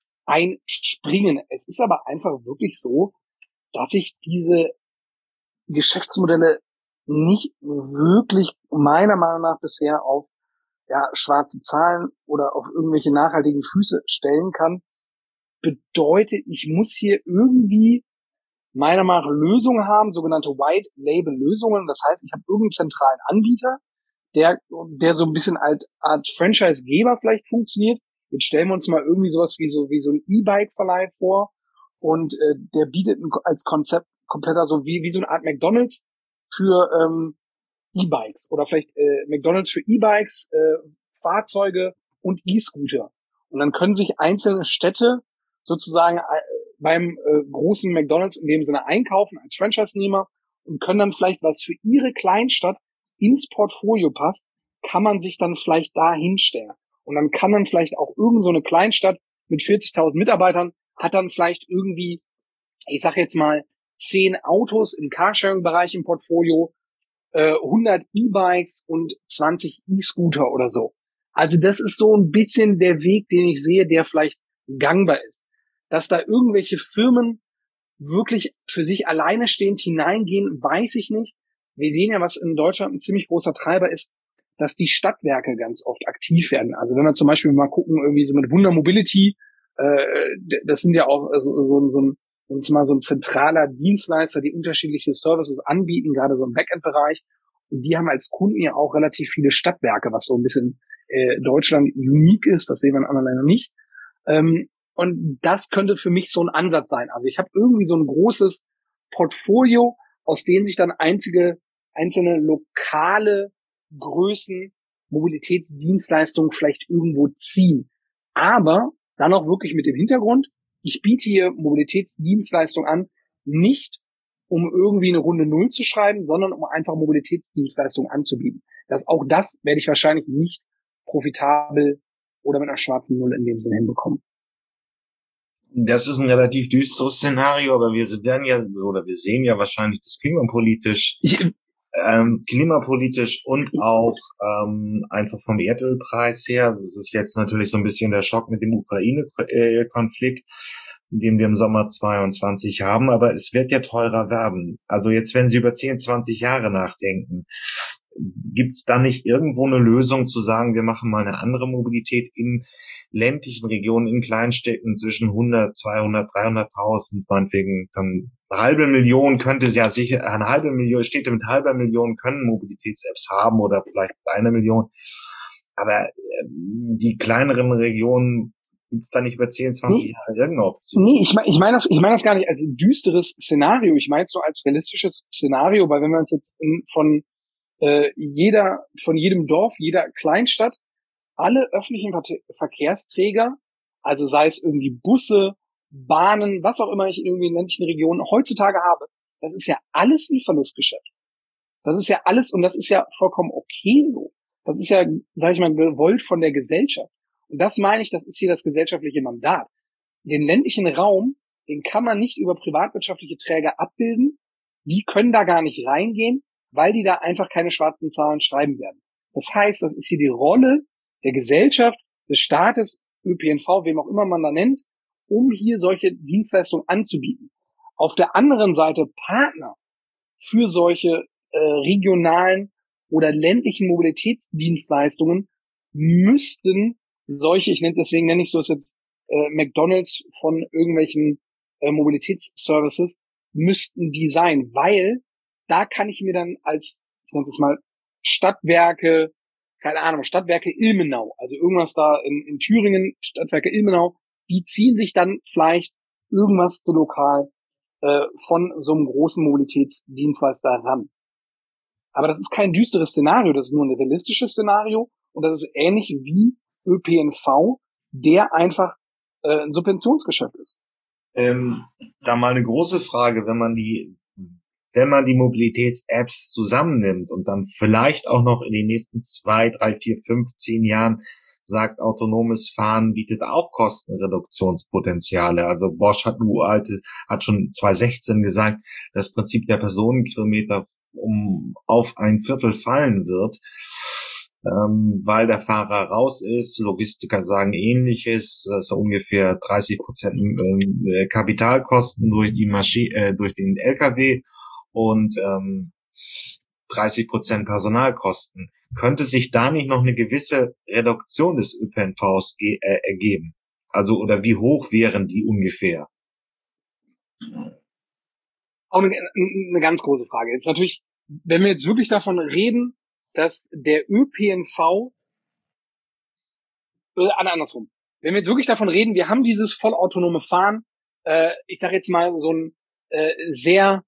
einspringen. Es ist aber einfach wirklich so, dass ich diese Geschäftsmodelle nicht wirklich meiner Meinung nach bisher auf ja, schwarze Zahlen oder auf irgendwelche nachhaltigen Füße stellen kann. Bedeutet, ich muss hier irgendwie meiner Meinung nach Lösungen haben, sogenannte White-Label-Lösungen. Das heißt, ich habe irgendeinen zentralen Anbieter, der, der so ein bisschen als Art Franchise-Geber vielleicht funktioniert. Jetzt stellen wir uns mal irgendwie sowas wie so, wie so ein E-Bike-Verleih vor und äh, der bietet ein, als Konzept kompletter so wie, wie so eine Art McDonald's für ähm, E-Bikes oder vielleicht äh, McDonald's für E-Bikes, äh, Fahrzeuge und E-Scooter. Und dann können sich einzelne Städte sozusagen äh, beim äh, großen McDonald's in dem Sinne einkaufen als Franchise-Nehmer und können dann vielleicht, was für ihre Kleinstadt ins Portfolio passt, kann man sich dann vielleicht da hinstellen. Und dann kann dann vielleicht auch irgend so eine Kleinstadt mit vierzigtausend Mitarbeitern hat dann vielleicht irgendwie, ich sag jetzt mal, zehn Autos im Carsharing-Bereich im Portfolio, äh, hundert E-Bikes und zwanzig E-Scooter oder so. Also das ist so ein bisschen der Weg, den ich sehe, der vielleicht gangbar ist. Dass da irgendwelche Firmen wirklich für sich alleine stehend hineingehen, weiß ich nicht. Wir sehen ja, was in Deutschland ein ziemlich großer Treiber ist, dass die Stadtwerke ganz oft aktiv werden. Also wenn wir zum Beispiel mal gucken, irgendwie so mit Wunder Mobility, äh, das sind ja auch so, so, so ein, wenn mal so ein zentraler Dienstleister, die unterschiedliche Services anbieten, gerade so im Backend-Bereich. Und die haben als Kunden ja auch relativ viele Stadtwerke, was so ein bisschen äh, Deutschland unique ist. Das sehen wir in anderen Ländern nicht. Ähm, und das könnte für mich so ein Ansatz sein. Also ich habe irgendwie so ein großes Portfolio, aus denen sich dann einzige, einzelne lokale Größen, Mobilitätsdienstleistungen vielleicht irgendwo ziehen. Aber dann auch wirklich mit dem Hintergrund, ich biete hier Mobilitätsdienstleistungen an, nicht um irgendwie eine Runde Null zu schreiben, sondern um einfach Mobilitätsdienstleistungen anzubieten. Das, auch das werde ich wahrscheinlich nicht profitabel oder mit einer schwarzen Null in dem Sinne hinbekommen. Das ist ein relativ düsteres Szenario, aber wir werden ja, oder wir sehen ja wahrscheinlich das klimapolitisch, ich, ähm, klimapolitisch und auch ähm, einfach vom Erdölpreis her. Das ist jetzt natürlich so ein bisschen der Schock mit dem Ukraine-Konflikt, den wir im Sommer zweiundzwanzig haben, aber es wird ja teurer werden. Also jetzt, wenn Sie über zehn, zwanzig Jahre nachdenken, gibt's da nicht irgendwo eine Lösung zu sagen, wir machen mal eine andere Mobilität in ländlichen Regionen, in Kleinstädten zwischen hundert, zweihundert, dreihunderttausend, meinetwegen dann eine halbe Million könnte es ja sicher, eine halbe Million, Städte mit halber Million können Mobilitäts-Apps haben oder vielleicht eine Million. Aber äh, die kleineren Regionen, gibt's da nicht über zehn, zwanzig nee, Jahre irgendeine Option? Nee, ich meine ich mein das, ich mein das gar nicht als düsteres Szenario. Ich meine es so als realistisches Szenario, weil wenn wir uns jetzt in, von äh, jeder, von jedem Dorf, jeder Kleinstadt, alle öffentlichen Verkehrsträger, also sei es irgendwie Busse, Bahnen, was auch immer ich in irgendwie ländlichen Regionen heutzutage habe, das ist ja alles ein Verlustgeschäft. Das ist ja alles, und das ist ja vollkommen okay so. Das ist ja, sag ich mal, gewollt von der Gesellschaft. Und das meine ich, das ist hier das gesellschaftliche Mandat. Den ländlichen Raum, den kann man nicht über privatwirtschaftliche Träger abbilden. Die können da gar nicht reingehen, weil die da einfach keine schwarzen Zahlen schreiben werden. Das heißt, das ist hier die Rolle der Gesellschaft, des Staates, Ö P N V, wem auch immer man da nennt, um hier solche Dienstleistungen anzubieten. Auf der anderen Seite Partner für solche äh, regionalen oder ländlichen Mobilitätsdienstleistungen müssten solche, ich nenne deswegen nenne ich so es jetzt äh, McDonald's von irgendwelchen äh, Mobilitätsservices, müssten die sein, weil da kann ich mir dann als, ich nenne es mal, Stadtwerke, keine Ahnung, Stadtwerke Ilmenau, also irgendwas da in, in Thüringen, Stadtwerke Ilmenau, die ziehen sich dann vielleicht irgendwas so lokal äh, von so einem großen Mobilitätsdienstleister ran. Aber das ist kein düsteres Szenario, das ist nur ein realistisches Szenario und das ist ähnlich wie Ö P N V, der einfach äh, ein Subventionsgeschäft ist. Ähm, da mal eine große Frage, wenn man die wenn man die Mobilitäts-Apps zusammennimmt und dann vielleicht auch noch in den nächsten zwei, drei, vier, fünf, zehn Jahren sagt, autonomes Fahren bietet auch Kostenreduktionspotenziale. Also Bosch hat, alte, hat schon zwanzig sechzehn gesagt, das Prinzip der Personenkilometer um auf ein Viertel fallen wird. ähm, weil der Fahrer raus ist. Logistiker sagen Ähnliches, dass er ungefähr dreißig Prozent ähm, Kapitalkosten durch die Maschine, äh, durch den L K W und ähm, dreißig Prozent Personalkosten. Könnte sich da nicht noch eine gewisse Reduktion des Ö P N Vs ge- äh, ergeben? Also, oder wie hoch wären die ungefähr? Auch eine, eine ganz große Frage. Jetzt natürlich, wenn wir jetzt wirklich davon reden, dass der Ö P N V, äh, andersrum, wenn wir jetzt wirklich davon reden, wir haben dieses vollautonome Fahren, äh, ich sage jetzt mal so ein äh, sehr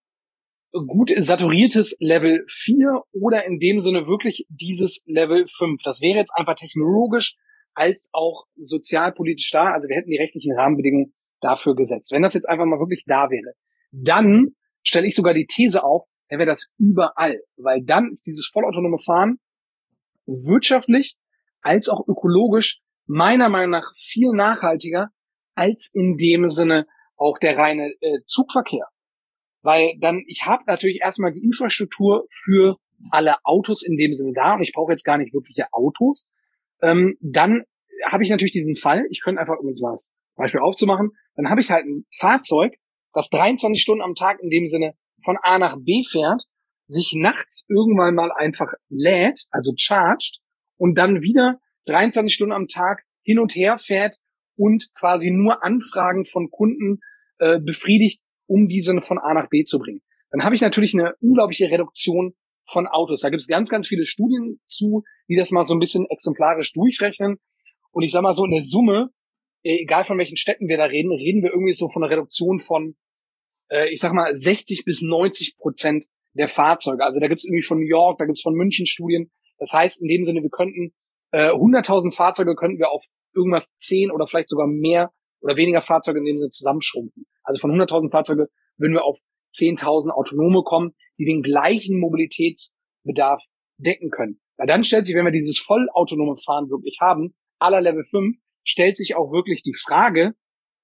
gut saturiertes Level vier oder in dem Sinne wirklich dieses Level fünf. Das wäre jetzt einfach technologisch als auch sozialpolitisch da. Also wir hätten die rechtlichen Rahmenbedingungen dafür gesetzt. Wenn das jetzt einfach mal wirklich da wäre, dann stelle ich sogar die These auf, dann wäre das überall. Weil dann ist dieses vollautonome Fahren wirtschaftlich als auch ökologisch meiner Meinung nach viel nachhaltiger als in dem Sinne auch der reine äh, Zugverkehr. Weil dann, ich habe natürlich erstmal die Infrastruktur für alle Autos in dem Sinne da und ich brauche jetzt gar nicht wirkliche Autos. Ähm, dann habe ich natürlich diesen Fall, ich könnte einfach, um jetzt mal das Beispiel aufzumachen, dann habe ich halt ein Fahrzeug, das dreiundzwanzig Stunden am Tag in dem Sinne von A nach B fährt, sich nachts irgendwann mal einfach lädt, also charged, und dann wieder dreiundzwanzig Stunden am Tag hin und her fährt und quasi nur Anfragen von Kunden äh, befriedigt, um diese von A nach B zu bringen. Dann habe ich natürlich eine unglaubliche Reduktion von Autos. Da gibt es ganz, ganz viele Studien zu, die das mal so ein bisschen exemplarisch durchrechnen. Und ich sage mal so, in der Summe, egal von welchen Städten wir da reden, reden wir irgendwie so von einer Reduktion von, äh, ich sag mal, sechzig bis neunzig Prozent der Fahrzeuge. Also da gibt es irgendwie von New York, da gibt es von München Studien. Das heißt, in dem Sinne, wir könnten äh, hunderttausend Fahrzeuge könnten wir auf irgendwas zehn oder vielleicht sogar mehr oder weniger Fahrzeuge in dem Sinne zusammenschrumpfen. Also von hunderttausend Fahrzeuge würden wir auf zehntausend Autonome kommen, die den gleichen Mobilitätsbedarf decken können. Weil dann stellt sich, wenn wir dieses vollautonome Fahren wirklich haben, à la Level fünf, stellt sich auch wirklich die Frage,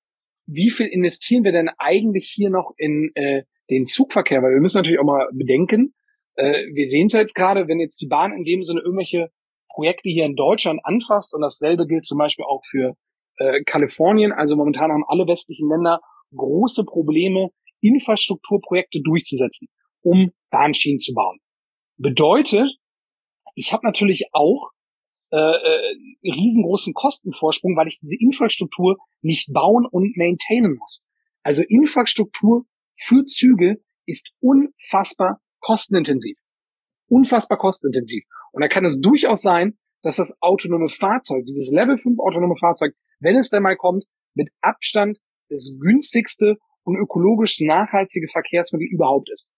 wie viel investieren wir denn eigentlich hier noch in äh, den Zugverkehr? Weil wir müssen natürlich auch mal bedenken, äh, wir sehen es ja jetzt gerade, wenn jetzt die Bahn in dem Sinne irgendwelche Projekte hier in Deutschland anfasst, und dasselbe gilt zum Beispiel auch für äh, Kalifornien, also momentan haben alle westlichen Länder große Probleme, Infrastrukturprojekte durchzusetzen, um Bahnschienen zu bauen. Bedeutet, ich habe natürlich auch äh, äh, riesengroßen Kostenvorsprung, weil ich diese Infrastruktur nicht bauen und maintainen muss. Also Infrastruktur für Züge ist unfassbar kostenintensiv. Unfassbar kostenintensiv. Und da kann es durchaus sein, dass das autonome Fahrzeug, dieses Level fünf autonome Fahrzeug, wenn es denn mal kommt, mit Abstand das günstigste und ökologisch nachhaltige Verkehrsmittel überhaupt ist.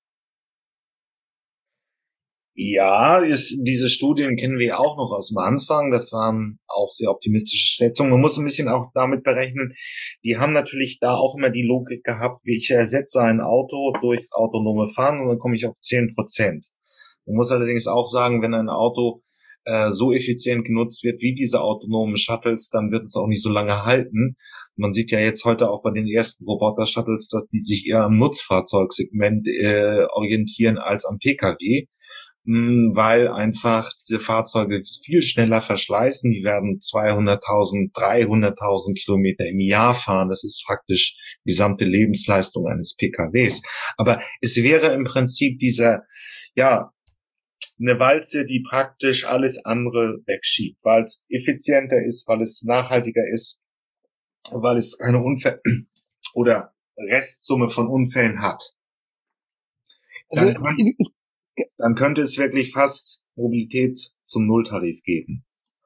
Ja, ist, diese Studien kennen wir auch noch aus dem Anfang. Das waren auch sehr optimistische Schätzungen. Man muss ein bisschen auch damit berechnen, die haben natürlich da auch immer die Logik gehabt, wie ich ersetze ein Auto durchs autonome Fahren und dann komme ich auf zehn Prozent. Man muss allerdings auch sagen, wenn ein Auto äh, so effizient genutzt wird wie diese autonomen Shuttles, dann wird es auch nicht so lange halten. Man sieht ja jetzt heute auch bei den ersten Roboter-Shuttles, dass die sich eher am Nutzfahrzeugsegment äh, orientieren als am P K W, weil einfach diese Fahrzeuge viel schneller verschleißen. Die werden zweihunderttausend, dreihunderttausend Kilometer im Jahr fahren. Das ist faktisch die gesamte Lebensleistung eines P K Ws. Aber es wäre im Prinzip dieser, ja, eine Walze, die praktisch alles andere wegschiebt, weil es effizienter ist, weil es nachhaltiger ist, weil es keine Unfälle oder Restsumme von Unfällen hat. Also Dann könnte, dann könnte es wirklich fast Mobilität zum Nulltarif geben.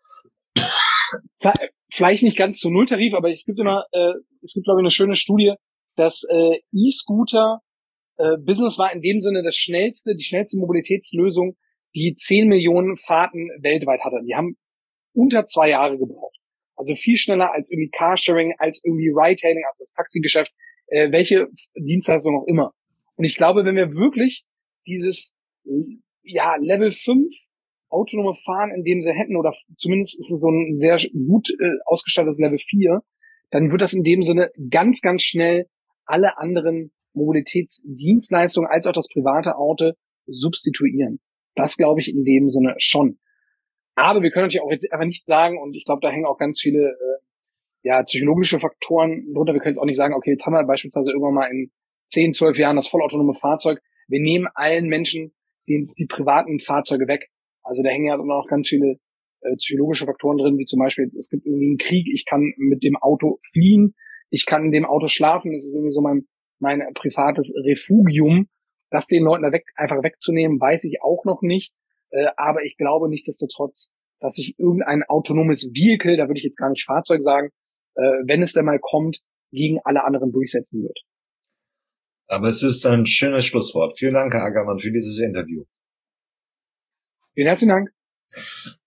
Vielleicht nicht ganz zum Nulltarif, aber es gibt immer, äh, es gibt glaube ich eine schöne Studie, dass äh, E-Scooter äh, Business war in dem Sinne das schnellste, die schnellste Mobilitätslösung, die zehn Millionen Fahrten weltweit hatte. Die haben unter zwei Jahre gebraucht. Also viel schneller als irgendwie Carsharing, als irgendwie Ride-Hailing, also das Taxigeschäft, äh, welche Dienstleistung auch immer. Und ich glaube, wenn wir wirklich dieses ja Level fünf autonome Fahren in dem Sinne hätten, oder zumindest ist es so ein sehr gut äh, ausgestattetes Level vier, dann wird das in dem Sinne ganz, ganz schnell alle anderen Mobilitätsdienstleistungen als auch das private Auto substituieren. Das glaube ich in dem Sinne schon. Aber wir können natürlich auch jetzt einfach nicht sagen, und ich glaube, da hängen auch ganz viele äh, ja psychologische Faktoren drunter. Wir können jetzt auch nicht sagen, okay, jetzt haben wir beispielsweise irgendwann mal in zehn, zwölf Jahren das vollautonome Fahrzeug. Wir nehmen allen Menschen die, die privaten Fahrzeuge weg. Also da hängen ja immer noch ganz viele äh, psychologische Faktoren drin, wie zum Beispiel, jetzt, es gibt irgendwie einen Krieg, ich kann mit dem Auto fliehen, ich kann in dem Auto schlafen, das ist irgendwie so mein, mein privates Refugium. Das den Leuten da weg, einfach wegzunehmen, weiß ich auch noch nicht. Äh, aber ich glaube nichtsdestotrotz, dass sich irgendein autonomes Vehicle, da würde ich jetzt gar nicht Fahrzeug sagen, äh, wenn es denn mal kommt, gegen alle anderen durchsetzen wird. Aber es ist ein schönes Schlusswort. Vielen Dank, Herr Ackermann, für dieses Interview. Vielen herzlichen Dank.